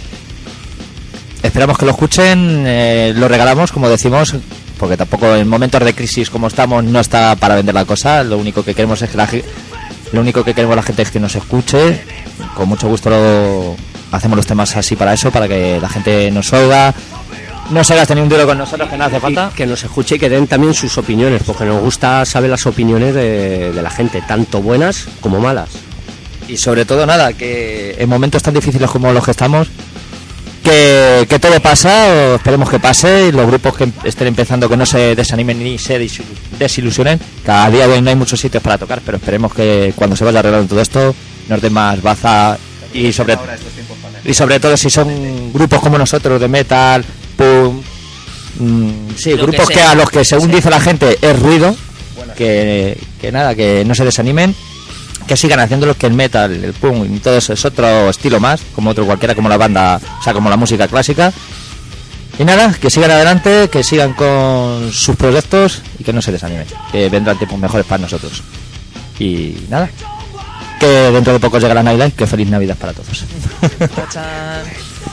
Esperamos que lo escuchen, eh, lo regalamos, como decimos, porque tampoco en momentos de crisis como estamos no está para vender la cosa. Lo único que queremos es que la ge- lo único que queremos la gente es que nos escuche. Con mucho gusto lo hacemos los temas así para eso, para que la gente nos oiga, no se gaste ni un duro con nosotros, que no hace falta. Y que nos escuche y que den también sus opiniones, porque nos gusta saber las opiniones de, de la gente, tanto buenas como malas. Y sobre todo nada, que en momentos tan difíciles como los que estamos, que, que todo pasa, o esperemos que pase, y los grupos que estén empezando que no se desanimen ni se disil- desilusionen. Cada día de hoy no hay muchos sitios para tocar, pero esperemos que cuando se vaya arreglando todo esto nos den más baza, y sobre y sobre todo si son grupos como nosotros de metal, punk, mm, sí, Lo que grupos que, sea. a los que según Sí. dice la gente es ruido, que, que nada, que no se desanimen, que sigan haciéndolo, que el metal, el punk y todo eso es otro estilo más, como otro cualquiera, como la banda, o sea, como la música clásica. Y nada, que sigan adelante, que sigan con sus proyectos y que no se desanimen, que vendrán tiempos mejores para nosotros. Y nada, que dentro de poco llega la Navidad, que feliz Navidad para todos. Chan.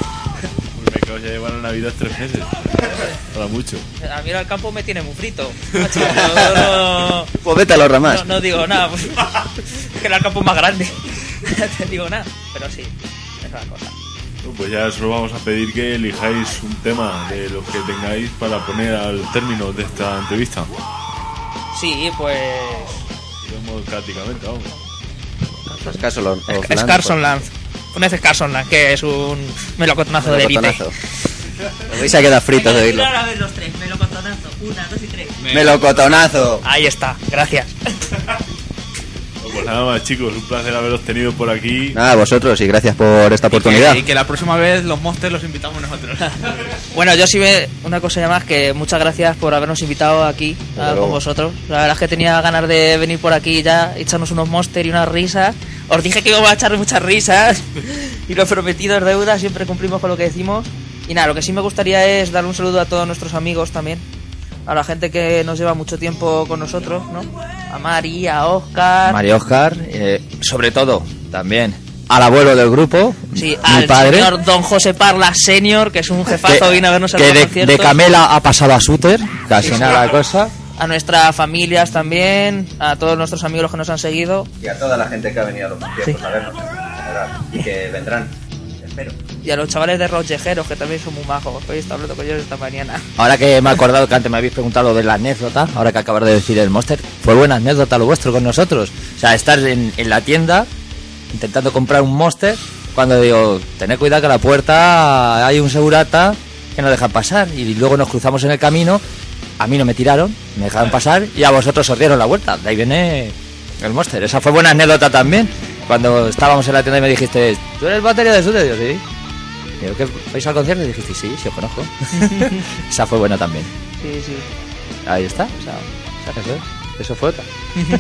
Me acabo de llevar la Navidad tres meses. Para mucho. A mí el campo me tiene muy frito. Macho, yo no, Pues vete a los ramas. no, no digo nada. Pues, es que el campo es más grande. No te digo nada. Pero sí, es una cosa. Bueno, pues ya solo vamos a pedir que elijáis un tema de los que tengáis para poner al término de esta entrevista. Sí, pues... Digamos prácticamente, vamos. Pues caso lo, Es Carson Lance. Poned Carson Lance, que es un melocotonazo de élite. Hoy se queda frito de oírlo. Ahora a ver los tres. Melocotonazo. Una, dos y tres. Melocotonazo. Ahí está. Gracias. Pues nada más, chicos, un placer haberos tenido por aquí. Nada, vosotros, y gracias por esta oportunidad. Y que la próxima vez los monsters los invitamos nosotros. Bueno, yo sí ve una cosa ya más, que muchas gracias por habernos invitado aquí a- con vosotros. La verdad es que tenía ganas de venir por aquí ya, echarnos unos monsters y unas risas. Os dije que íbamos a echar muchas risas y lo prometido es deuda, siempre cumplimos con lo que decimos. Y nada, lo que sí me gustaría es darle un saludo a todos nuestros amigos también, a la gente que nos lleva mucho tiempo con nosotros, ¿no? A Mari, a Oscar, María Oscar, eh, sobre todo también al abuelo del grupo, sí, mi al padre, señor Don José Parla Senior, que es un jefazo, que, vino a vernos a que los de, conciertos. de Camela ha pasado a Suter, casi Sí, nada sí. la cosa. A nuestras familias también, a todos nuestros amigos que nos han seguido. Y a toda la gente que ha venido a los conciertos a vernos en general, y que vendrán. Y a los chavales de Rochejeros, que también son muy majos. Hoy he estado hablando con ellos esta mañana. Ahora que me he acordado que antes me habéis preguntado de la anécdota, ahora que acabas de decir el Monster, fue buena anécdota lo vuestro con nosotros. O sea, estar en, en la tienda intentando comprar un Monster, cuando digo, tened cuidado que a la puerta hay un segurata que no deja pasar, y luego nos cruzamos en el camino, a mí no me tiraron, me dejaron pasar y a vosotros os dieron la vuelta. De ahí viene el Monster. Esa fue buena anécdota también. Cuando estábamos en la tienda y me dijiste, ¿tú eres batería de Suter? Yo, sí. Digo, ¿qué vais al concierto? Y dijiste, sí, sí os conozco. Esa fue buena también. Sí, sí. Ahí está. O sea, o sea, eso, eso fue otra.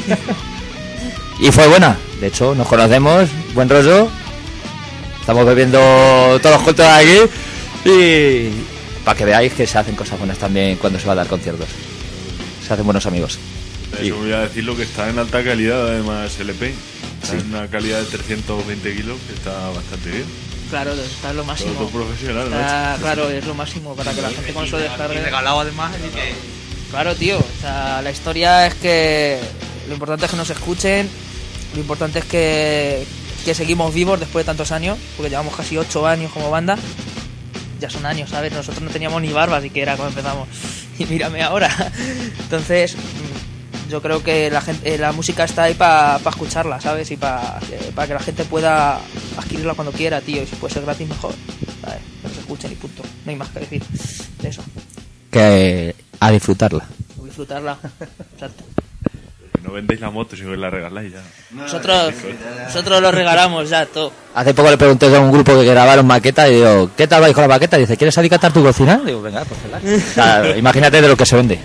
Y fue buena. De hecho, nos conocemos, buen rollo. Estamos bebiendo todos juntos aquí. Y para que veáis que se hacen cosas buenas también cuando se va a dar conciertos. Se hacen buenos amigos. Eso y... voy a decir lo que está en alta calidad, además, L P. Está sí. en una calidad de trescientos veinte kilos, que está bastante bien. Claro, está lo máximo. Todo profesional, está, claro, es lo máximo para que la gente con eso descargue. Y regalado además, así que... Claro, tío. O sea, la historia es que lo importante es que nos escuchen. Lo importante es que, que seguimos vivos después de tantos años, porque llevamos casi ocho años como banda. Ya son años, ¿sabes? Nosotros no teníamos ni barba siquiera cuando empezamos. Y mírame ahora. Entonces, yo creo que la gente, la música está ahí para pa escucharla, ¿sabes? Y para pa que la gente pueda adquirirla cuando quiera, tío. Y si puede ser gratis, mejor. ¿Sabes? Que se escuchen y punto. No hay más que decir de eso. Que a disfrutarla. A disfrutarla. Exacto. No vendéis la moto, sino que la regaláis ya. Nosotros, nosotros lo regalamos ya, todo. Hace poco le pregunté a un grupo que grabaron maqueta y digo, ¿qué tal vais con la maqueta? Y dice, ¿quieres alicatar tu cocina? Digo, venga, pues o sea, imagínate de lo que se vende.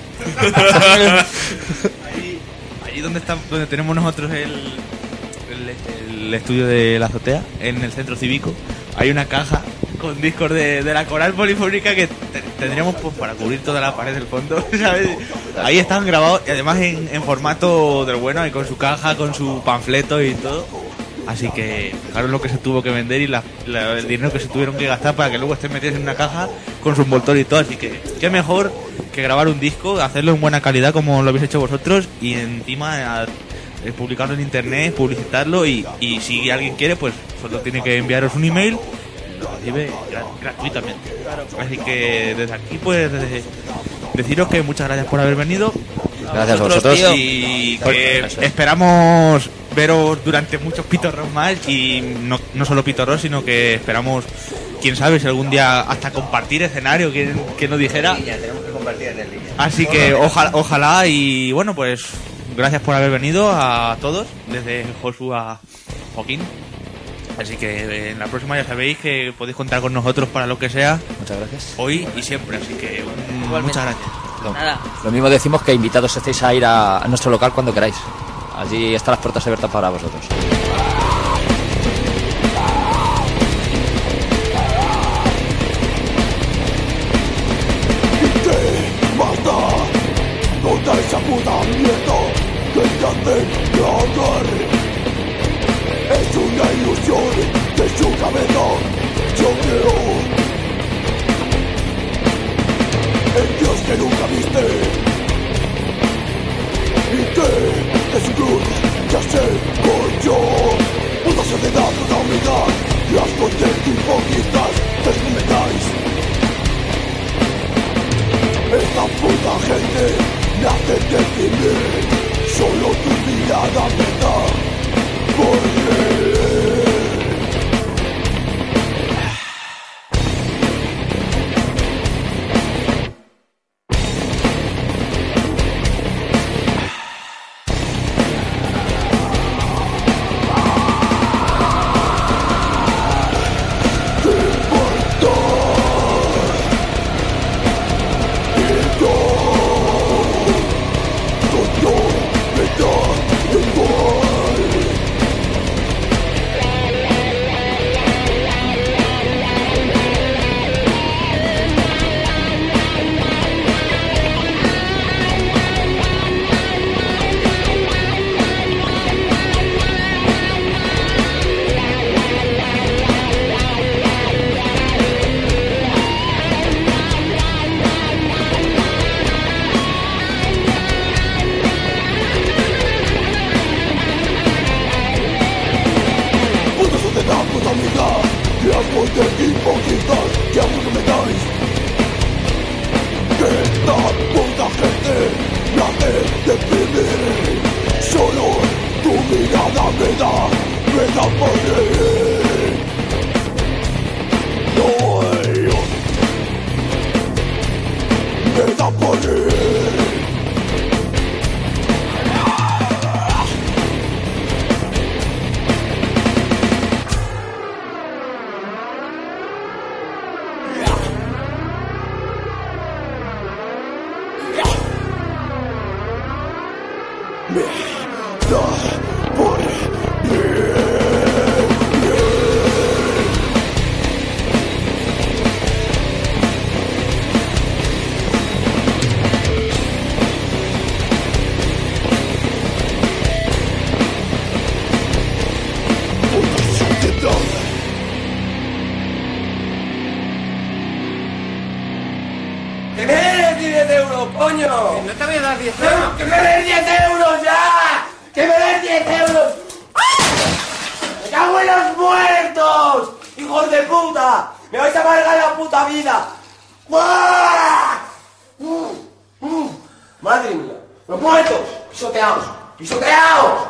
Ahí, ahí donde, está, donde tenemos nosotros el, el, el estudio de la azotea, en el centro cívico, hay una caja con discos de, de la coral polifónica que te, tendríamos pues para cubrir toda la pared del fondo, ¿sabes? Ahí están grabados y además en, en formato del bueno y con su caja, con su panfleto y todo. Así que fijaros lo que se tuvo que vender y la, la, el dinero que se tuvieron que gastar para que luego estén metidos en una caja con su envoltorio y todo. Así que qué mejor que grabar un disco, hacerlo en buena calidad como lo habéis hecho vosotros y encima a, eh, publicarlo en internet, publicitarlo y, y si alguien quiere pues solo tiene que enviaros un email, lo recibe grat- gratuitamente. Así que desde aquí pues desde, deciros que muchas gracias por haber venido. Gracias a vosotros. Y que esperamos veros durante muchos pitorros más y no, no solo pitorros, sino que esperamos, quién sabe, si algún día hasta compartir escenario, quien, quien nos dijera. Tenemos que compartir en el línea. Así que ojalá, ojalá y bueno, pues gracias por haber venido a todos, desde Josu a Joaquín. Así que en la próxima ya sabéis que podéis contar con nosotros para lo que sea. Muchas gracias. Hoy y siempre, así que um, muchas gracias. Lo, Nada. lo mismo decimos que invitados estéis a ir a, a nuestro local cuando queráis. Allí están las puertas abiertas para vosotros. ¿Qué más da? Toda esa puta mierda que te hacen tragar es una ilusión de su cabeza. Yo creo en Dios que nunca viste y que de su cruz ya se corrió. Puta sociedad, puta humildad, las cortes hipócritas desmetáis. Esta puta gente me hace definir, solo tu mirada me da por leer. pedazos de hipócritas que aún no me dais. Que esta puta gente me hace deprimir. Solo tu mirada me da, me da por reír. No hay, me da por reír. ¡Que me des diez euros, coño! No te voy a dar diez euros. ¡Que me des diez euros ya! ¡Que me des diez euros! ¡Me cago en los muertos! ¡Hijos de puta! ¡Me vais a amargar la puta vida! ¡Buah! ¡Uh! ¡Uh! ¡Madre mía! ¡Los muertos! ¡Pisoteaos! ¡Pisoteaos!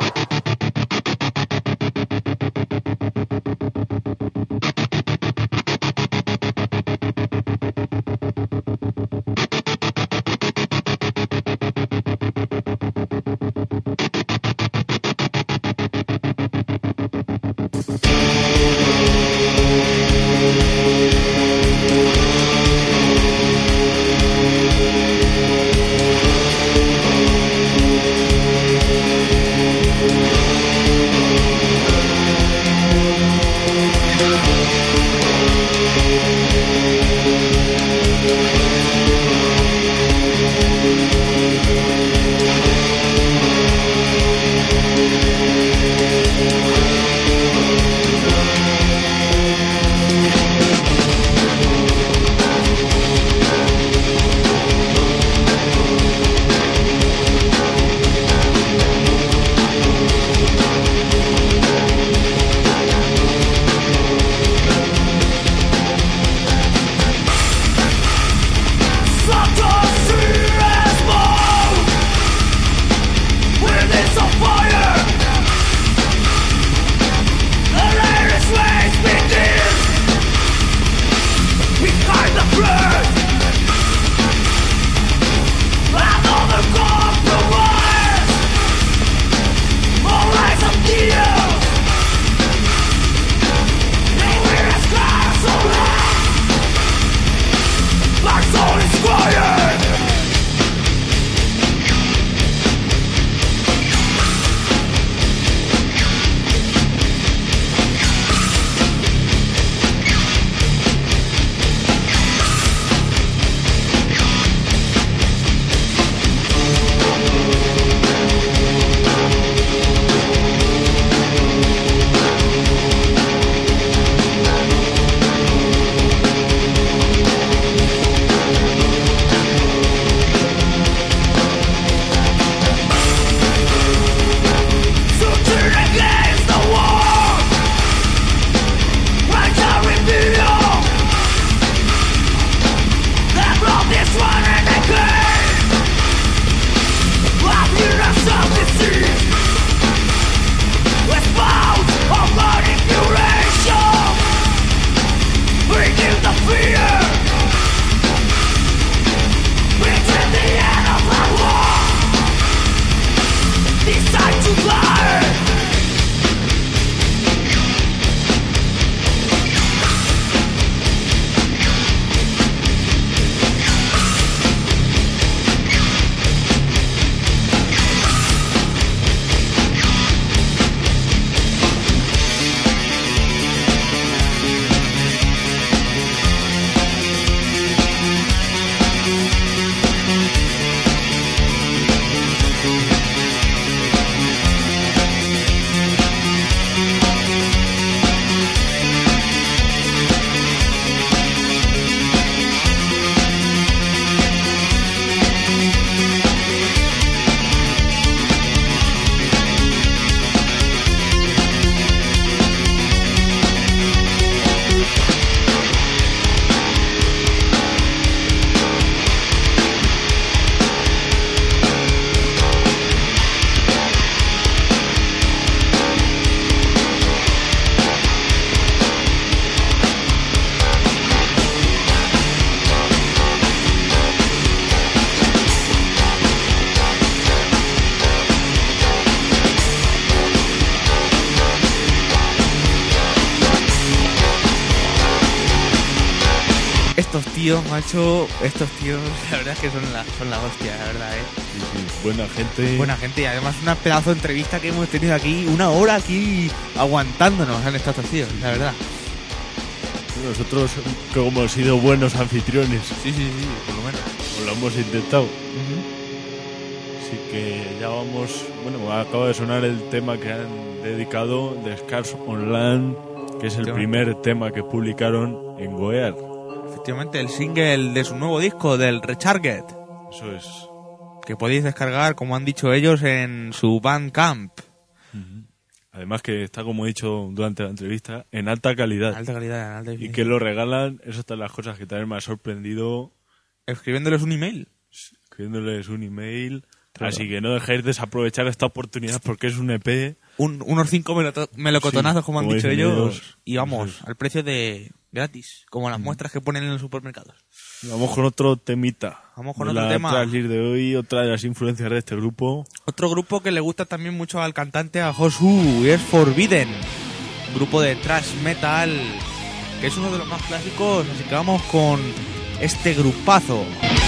Estos tíos, macho, estos tíos, la verdad es que son la, son la hostia, la verdad, ¿eh? Sí, sí, buena gente. Buena gente y además una pedazo de entrevista que hemos tenido aquí, una hora aquí aguantándonos han estado estos tíos, la verdad. Nosotros como hemos sido buenos anfitriones. Sí, sí, sí, por lo menos. O lo hemos intentado. Uh-huh. Así que ya vamos... Bueno, acaba de sonar el tema que han dedicado de Scars Online, que es el primer tema que publicaron en Goear. Efectivamente, el single de su nuevo disco, del Recharged. Eso es. Que podéis descargar, como han dicho ellos, en su Bandcamp. Uh-huh. Además que está, como he dicho durante la entrevista, en alta calidad. En alta calidad, en alta definición. Y que lo regalan, eso es de las cosas que también me ha sorprendido. Escribiéndoles un email. Escribiéndoles un email. Claro. Así que no dejéis desaprovechar esta oportunidad porque es un E P. Un, unos cinco meloto- melocotonazos, Sí, como han como dicho dicen ellos. ellos. Y vamos, Eso es. al precio de gratis. Como las muestras que ponen en los supermercados. Vamos con otro temita. Vamos con de otro la tema. tracklist de hoy, otra de las influencias de este grupo. Otro grupo que le gusta también mucho al cantante, a Josu, es Forbidden. Un grupo de thrash metal que es uno de los más clásicos, así que vamos con este grupazo.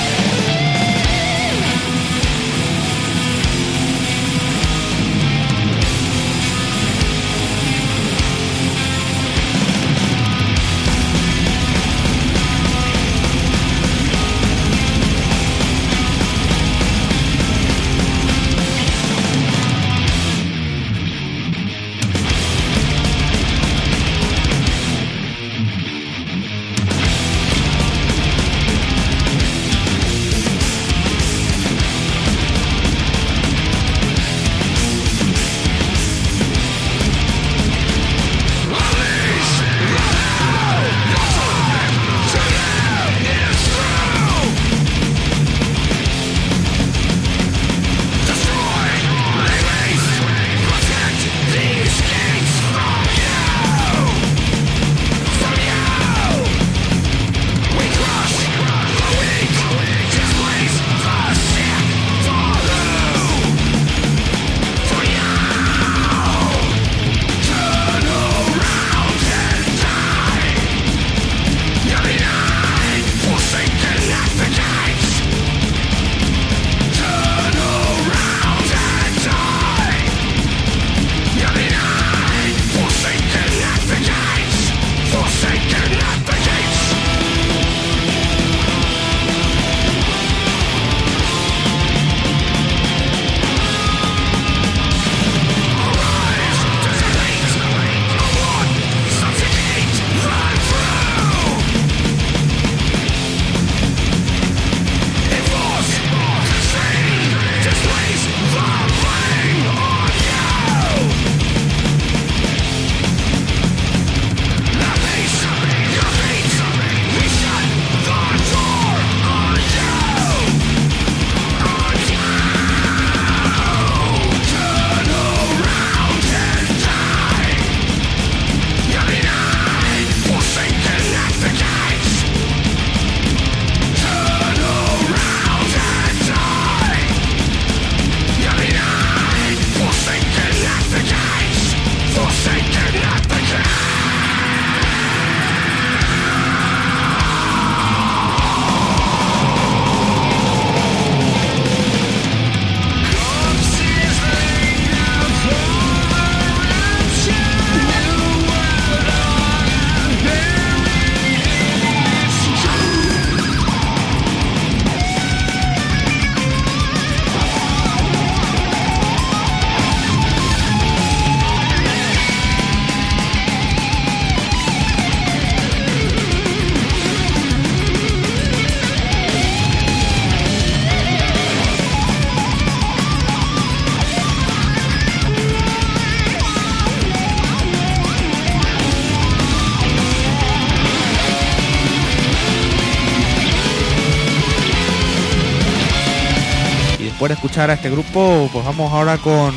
Después de escuchar a este grupo, pues vamos ahora con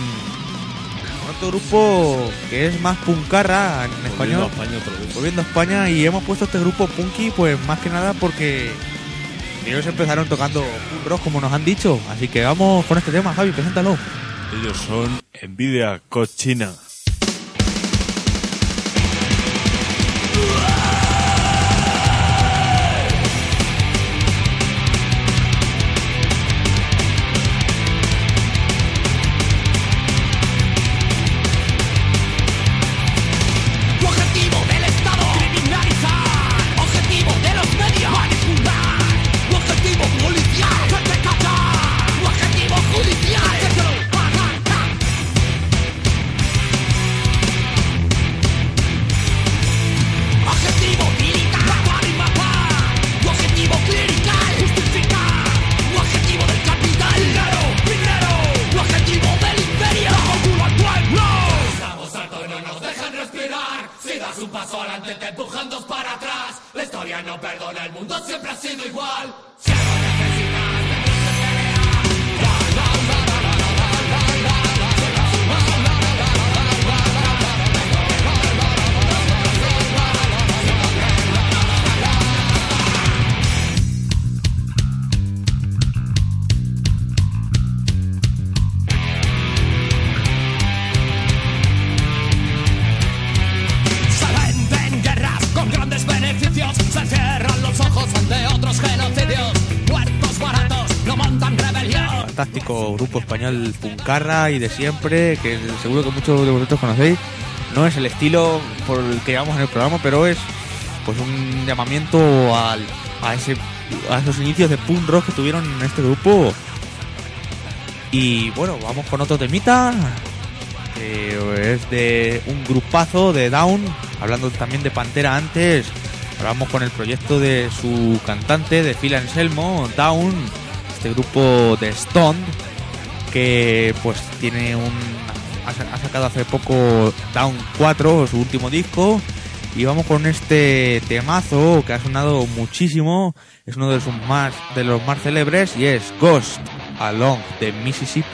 otro grupo que es más puncarra en Volviendo español. a España otra vez. Volviendo a España, y hemos puesto este grupo punky pues más que nada porque ellos empezaron tocando punk rock, como nos han dicho. Así que vamos con este tema, Javi, preséntalo. Ellos son Envidia Cochina. Wow. das un paso adelante, te empujan dos para atrás. La historia no perdona, el mundo siempre ha sido igual. Si algo necesitas, se cierran los ojos ante otros genocidios. Muertos baratos no montan rebelión. Fantástico grupo español Puncarra y de siempre, que seguro que muchos de vosotros conocéis. No es el estilo por el que llevamos en el programa, pero es pues un llamamiento al, a ese a esos inicios de punk rock que tuvieron en este grupo. Y bueno, vamos con otro temita, que es de un grupazo de Down, hablando también de Pantera antes. Ahora vamos con el proyecto de su cantante, de Phil Anselmo, Down, este grupo de Stone, que pues tiene un ha sacado hace poco Down cuatro, su último disco, y vamos con este temazo que ha sonado muchísimo, es uno de sus más de los más célebres, y es Ghost Along the Mississippi.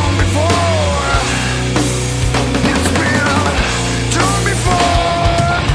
Before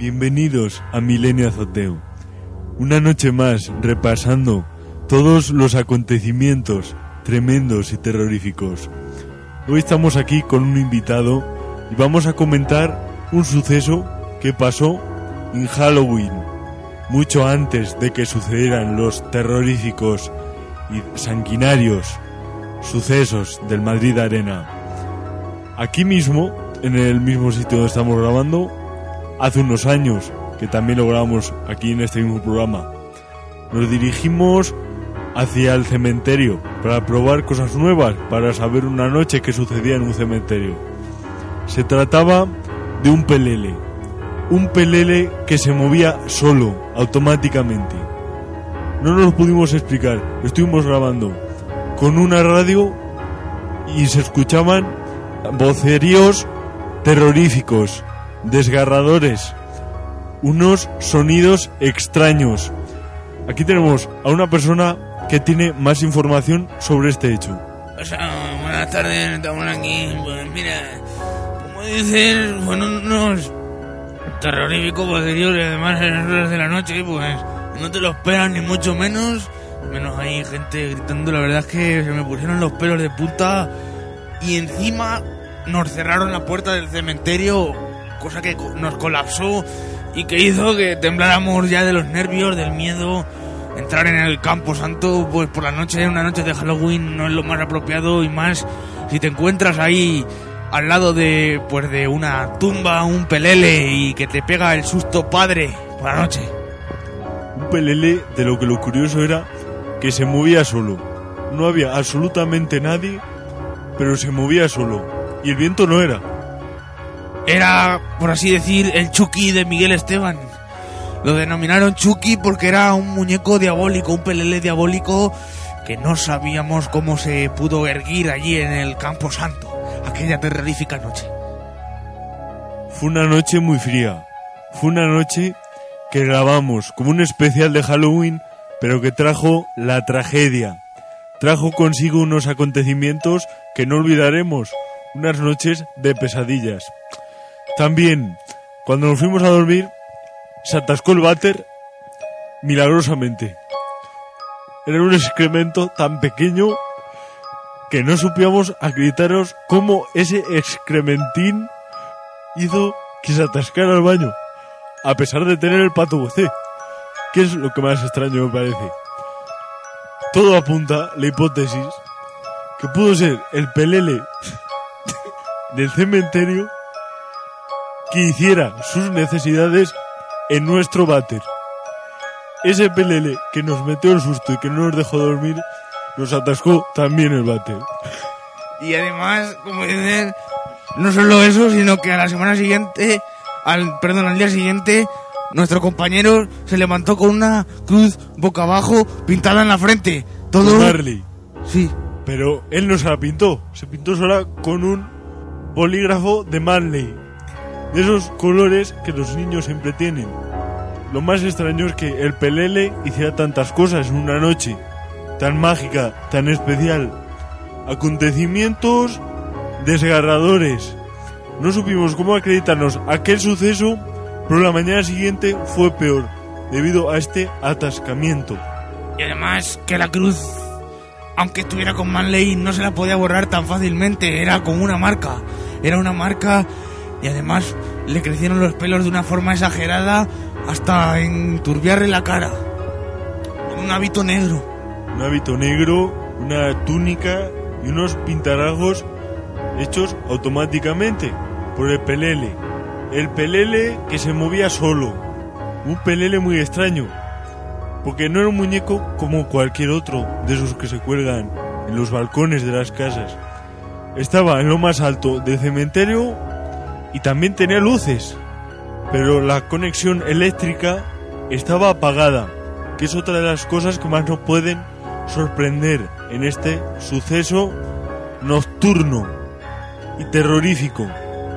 Bienvenidos a Milenio Azoteo. Una noche más repasando todos los acontecimientos tremendos y terroríficos. Hoy estamos aquí con un invitado y vamos a comentar un suceso que pasó en Halloween, mucho antes de que sucedieran los terroríficos y sanguinarios sucesos del Madrid Arena. Aquí mismo, en el mismo sitio donde estamos grabando, hace unos años, que también lo grabamos aquí en este mismo programa, nos dirigimos hacia el cementerio para probar cosas nuevas, para saber una noche qué sucedía en un cementerio. Se trataba de un pelele, un pelele que se movía solo, automáticamente. No nos lo pudimos explicar, estuvimos grabando con una radio y se escuchaban voceríos terroríficos, desgarradores, unos sonidos extraños. Aquí tenemos a una persona que tiene más información sobre este hecho. O sea, buenas tardes, estamos aquí. Pues mira, como dices, bueno, unos terroríficos posteriores, además en las horas de la noche, pues no te lo esperan ni mucho menos. Menos hay gente gritando, la verdad es que se me pusieron los pelos de punta y encima nos cerraron la puerta del cementerio, cosa que nos colapsó y que hizo que tembláramos ya de los nervios, del miedo. Entrar en el Campo Santo, pues por la noche, una noche de Halloween, no es lo más apropiado, y más si te encuentras ahí al lado de, pues de una tumba, un pelele, y que te pega el susto padre por la noche. Un pelele de lo que lo curioso era que se movía solo. No había absolutamente nadie, pero se movía solo. Y el viento no era. Era, por así decir, el Chucky de Miguel Esteban. Lo denominaron Chucky porque era un muñeco diabólico, un pelele diabólico que no sabíamos cómo se pudo erguir allí en el Campo Santo, aquella terrorífica noche. Fue una noche muy fría. Fue una noche que grabamos como un especial de Halloween, pero que trajo la tragedia. Trajo consigo unos acontecimientos que no olvidaremos, unas noches de pesadillas. También, cuando nos fuimos a dormir, se atascó el váter milagrosamente. Era un excremento tan pequeño que no supíamos acreditaros cómo ese excrementín hizo que se atascara el baño, a pesar de tener el pato vocé, que es lo que más extraño me parece. Todo apunta la hipótesis que pudo ser el pelele del cementerio que hiciera sus necesidades en nuestro váter. Ese pelele que nos metió el susto y que no nos dejó dormir, nos atascó también el váter. Y además, como dicen, no solo eso, sino que a la semana siguiente, al perdón, al día siguiente, nuestro compañero se levantó con una cruz boca abajo pintada en la frente. Todo. Con Marley. Sí. Pero él no se la pintó, se pintó sola con un bolígrafo de Marley. De esos colores que los niños siempre tienen. Lo más extraño es que el pelele hiciera tantas cosas en una noche tan mágica, tan especial. Acontecimientos desgarradores. No supimos cómo acreditarnos aquel suceso, pero la mañana siguiente fue peor, debido a este atascamiento. Y además que la cruz, aunque estuviera con Manley, no se la podía borrar tan fácilmente, era como una marca. Era una marca. Y además le crecieron los pelos de una forma exagerada hasta enturbiarle la cara. Con un hábito negro. Un hábito negro, una túnica y unos pintarajos hechos automáticamente por el pelele. El pelele que se movía solo. Un pelele muy extraño, porque no era un muñeco como cualquier otro de esos que se cuelgan en los balcones de las casas. Estaba en lo más alto del cementerio y también tenía luces, pero la conexión eléctrica estaba apagada, que es otra de las cosas que más nos pueden sorprender en este suceso nocturno y terrorífico.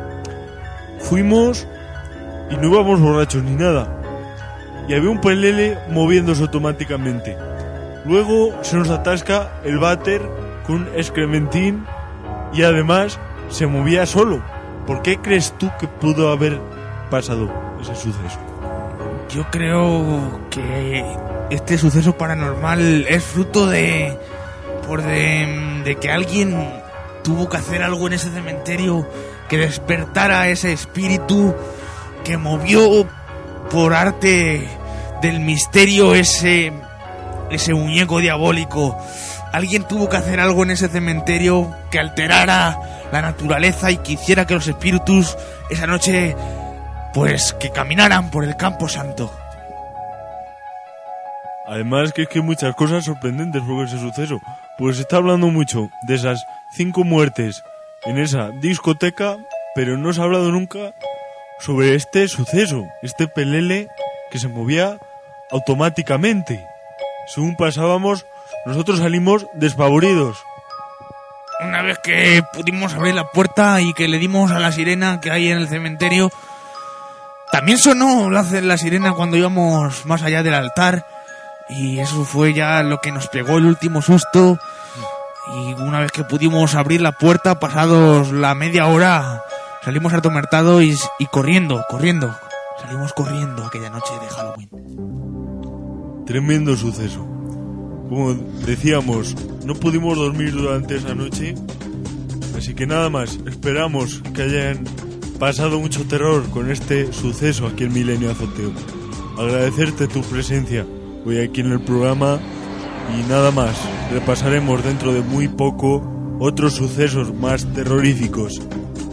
Fuimos y no íbamos borrachos ni nada, y había un pelele moviéndose automáticamente. Luego se nos atasca el váter con un excrementín y además se movía solo. ¿Por qué crees tú que pudo haber pasado ese suceso? Yo creo que este suceso paranormal es fruto de... por de, de que alguien tuvo que hacer algo en ese cementerio que despertara ese espíritu que movió por arte del misterio ese ese muñeco diabólico. Alguien tuvo que hacer algo en ese cementerio que alterara la naturaleza y que hiciera que los espíritus esa noche pues que caminaran por el campo santo. Además que es que hay muchas cosas sorprendentes por ese suceso. Pues se está hablando mucho de esas cinco muertes en esa discoteca, pero no se ha hablado nunca sobre este suceso, este pelele que se movía automáticamente. Según pasábamos, nosotros salimos despavoridos. Una vez que pudimos abrir la puerta y que le dimos a la sirena que hay en el cementerio, también sonó la, la sirena cuando íbamos más allá del altar, y eso fue ya lo que nos pegó el último susto. Y una vez que pudimos abrir la puerta, pasados la media hora, salimos atormentados y, y corriendo, corriendo. Salimos corriendo aquella noche de Halloween. Tremendo suceso. Como decíamos, no pudimos dormir durante esa noche, así que nada más, esperamos que hayan pasado mucho terror con este suceso aquí en Milenio Azoteo. Agradecerte tu presencia hoy aquí en el programa y nada más, repasaremos dentro de muy poco otros sucesos más terroríficos.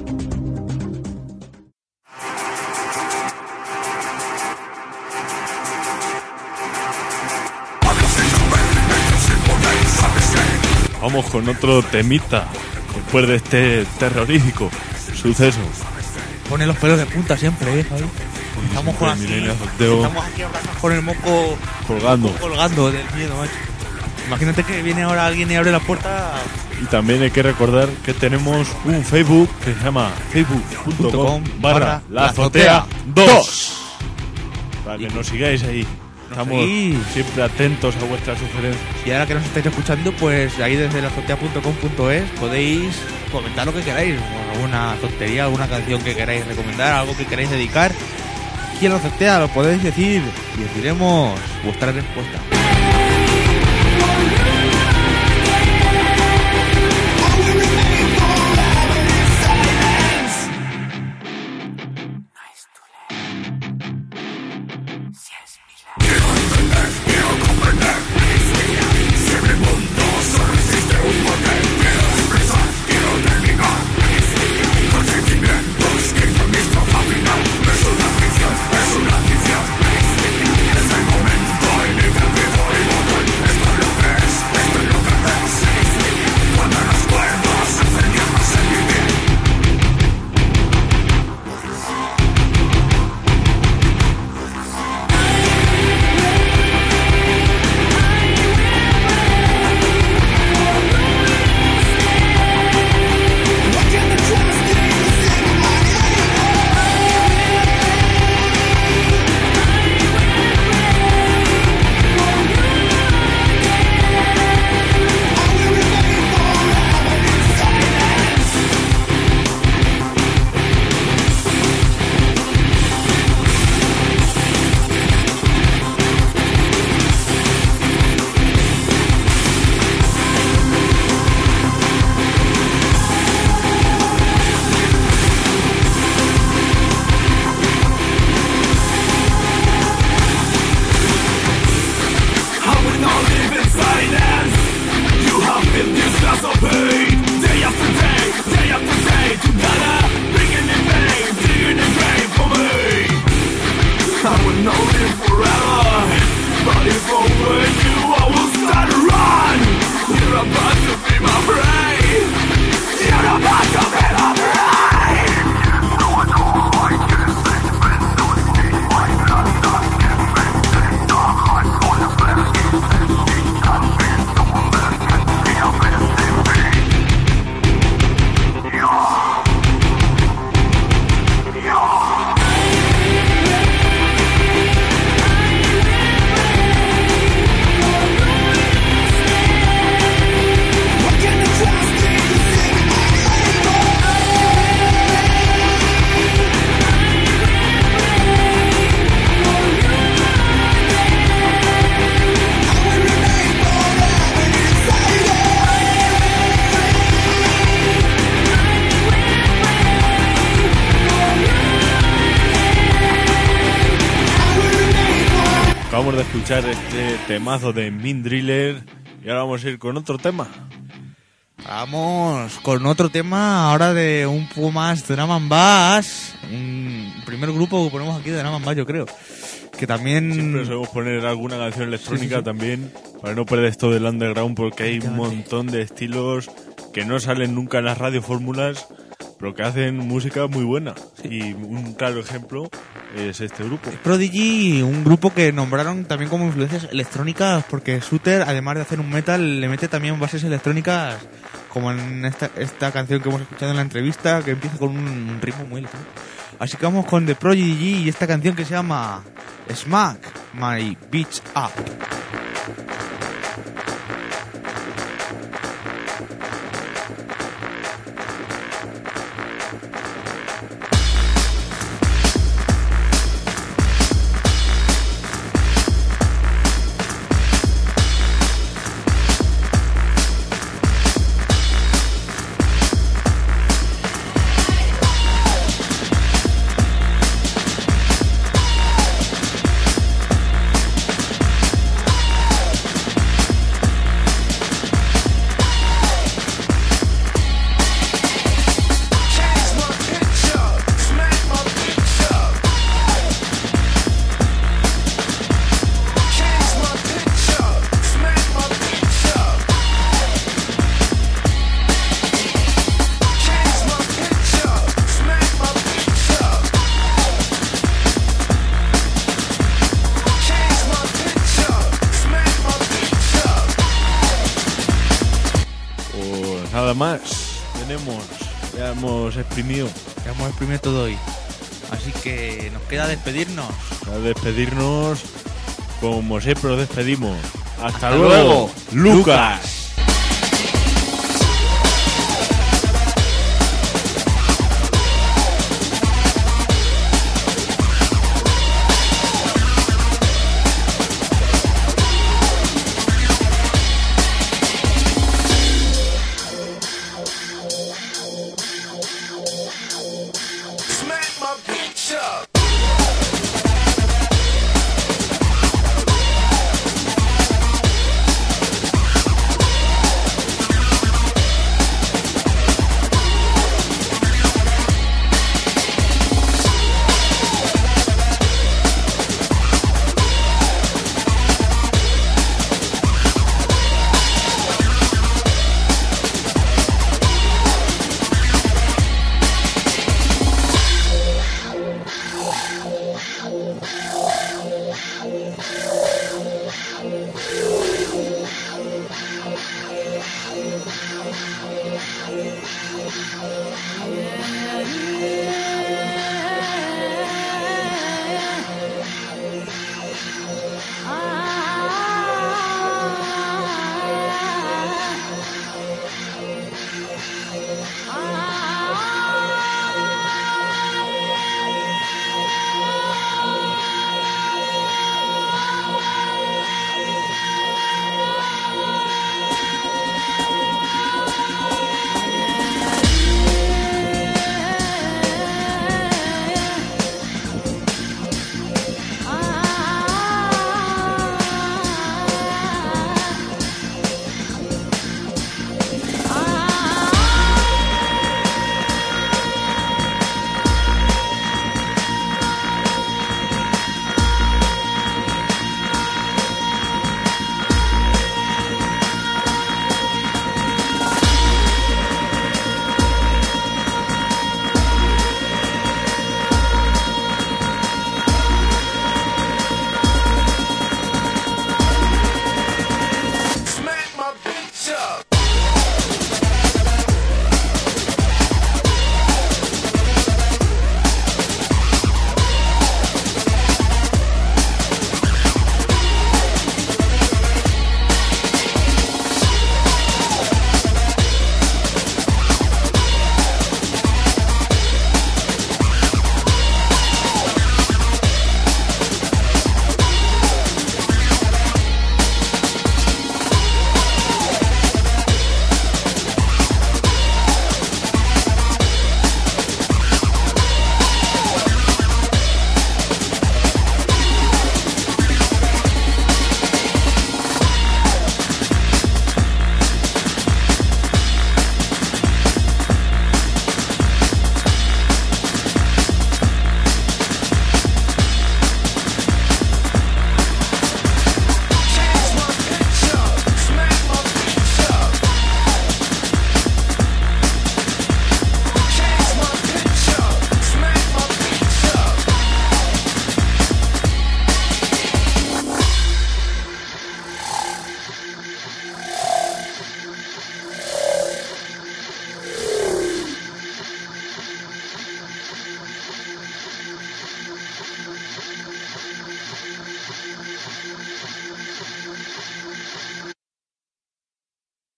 Vamos con otro temita después de este terrorífico suceso. Pone los pelos de punta siempre, ¿eh, Javi? Estamos con así, estamos aquí con el moco colgando. colgando del miedo, macho. Imagínate que viene ahora alguien y abre la puerta. Y también hay que recordar que tenemos un Facebook que se llama facebook punto com barra la azotea dos, para que nos sigáis ahí. Estamos Sí. siempre atentos a vuestras sugerencias. Y ahora que nos estáis escuchando, pues ahí desde la azotea punto com punto es podéis comentar lo que queráis, alguna tontería, alguna canción que queráis recomendar, algo que queráis dedicar. Aquí en la azotea lo podéis decir y os diremos vuestra respuesta. escuchar este temazo de Mean Driller y ahora vamos a ir con otro tema. Vamos con otro tema ahora de un poco más drum and bass. Un primer grupo que ponemos aquí de drum and bass, yo creo. Que también... Siempre solemos poner alguna canción electrónica Sí, sí, sí. también para no perder esto del underground, porque hay un montón de estilos que no salen nunca en las radiofórmulas, pero que hacen música muy buena. Y un claro ejemplo es este grupo. Prodigy, un grupo que nombraron también como influencias electrónicas, porque Shooter, además de hacer un metal, le mete también bases electrónicas, como en esta, esta canción que hemos escuchado en la entrevista, que empieza con un ritmo muy electrónico. Así que vamos con The Prodigy y esta canción que se llama Smack My Bitch Up. Nada más, tenemos, ya hemos exprimido. Ya hemos exprimido todo hoy. Así que nos queda despedirnos. A despedirnos como siempre nos despedimos. Hasta, Hasta luego, luego, Lucas.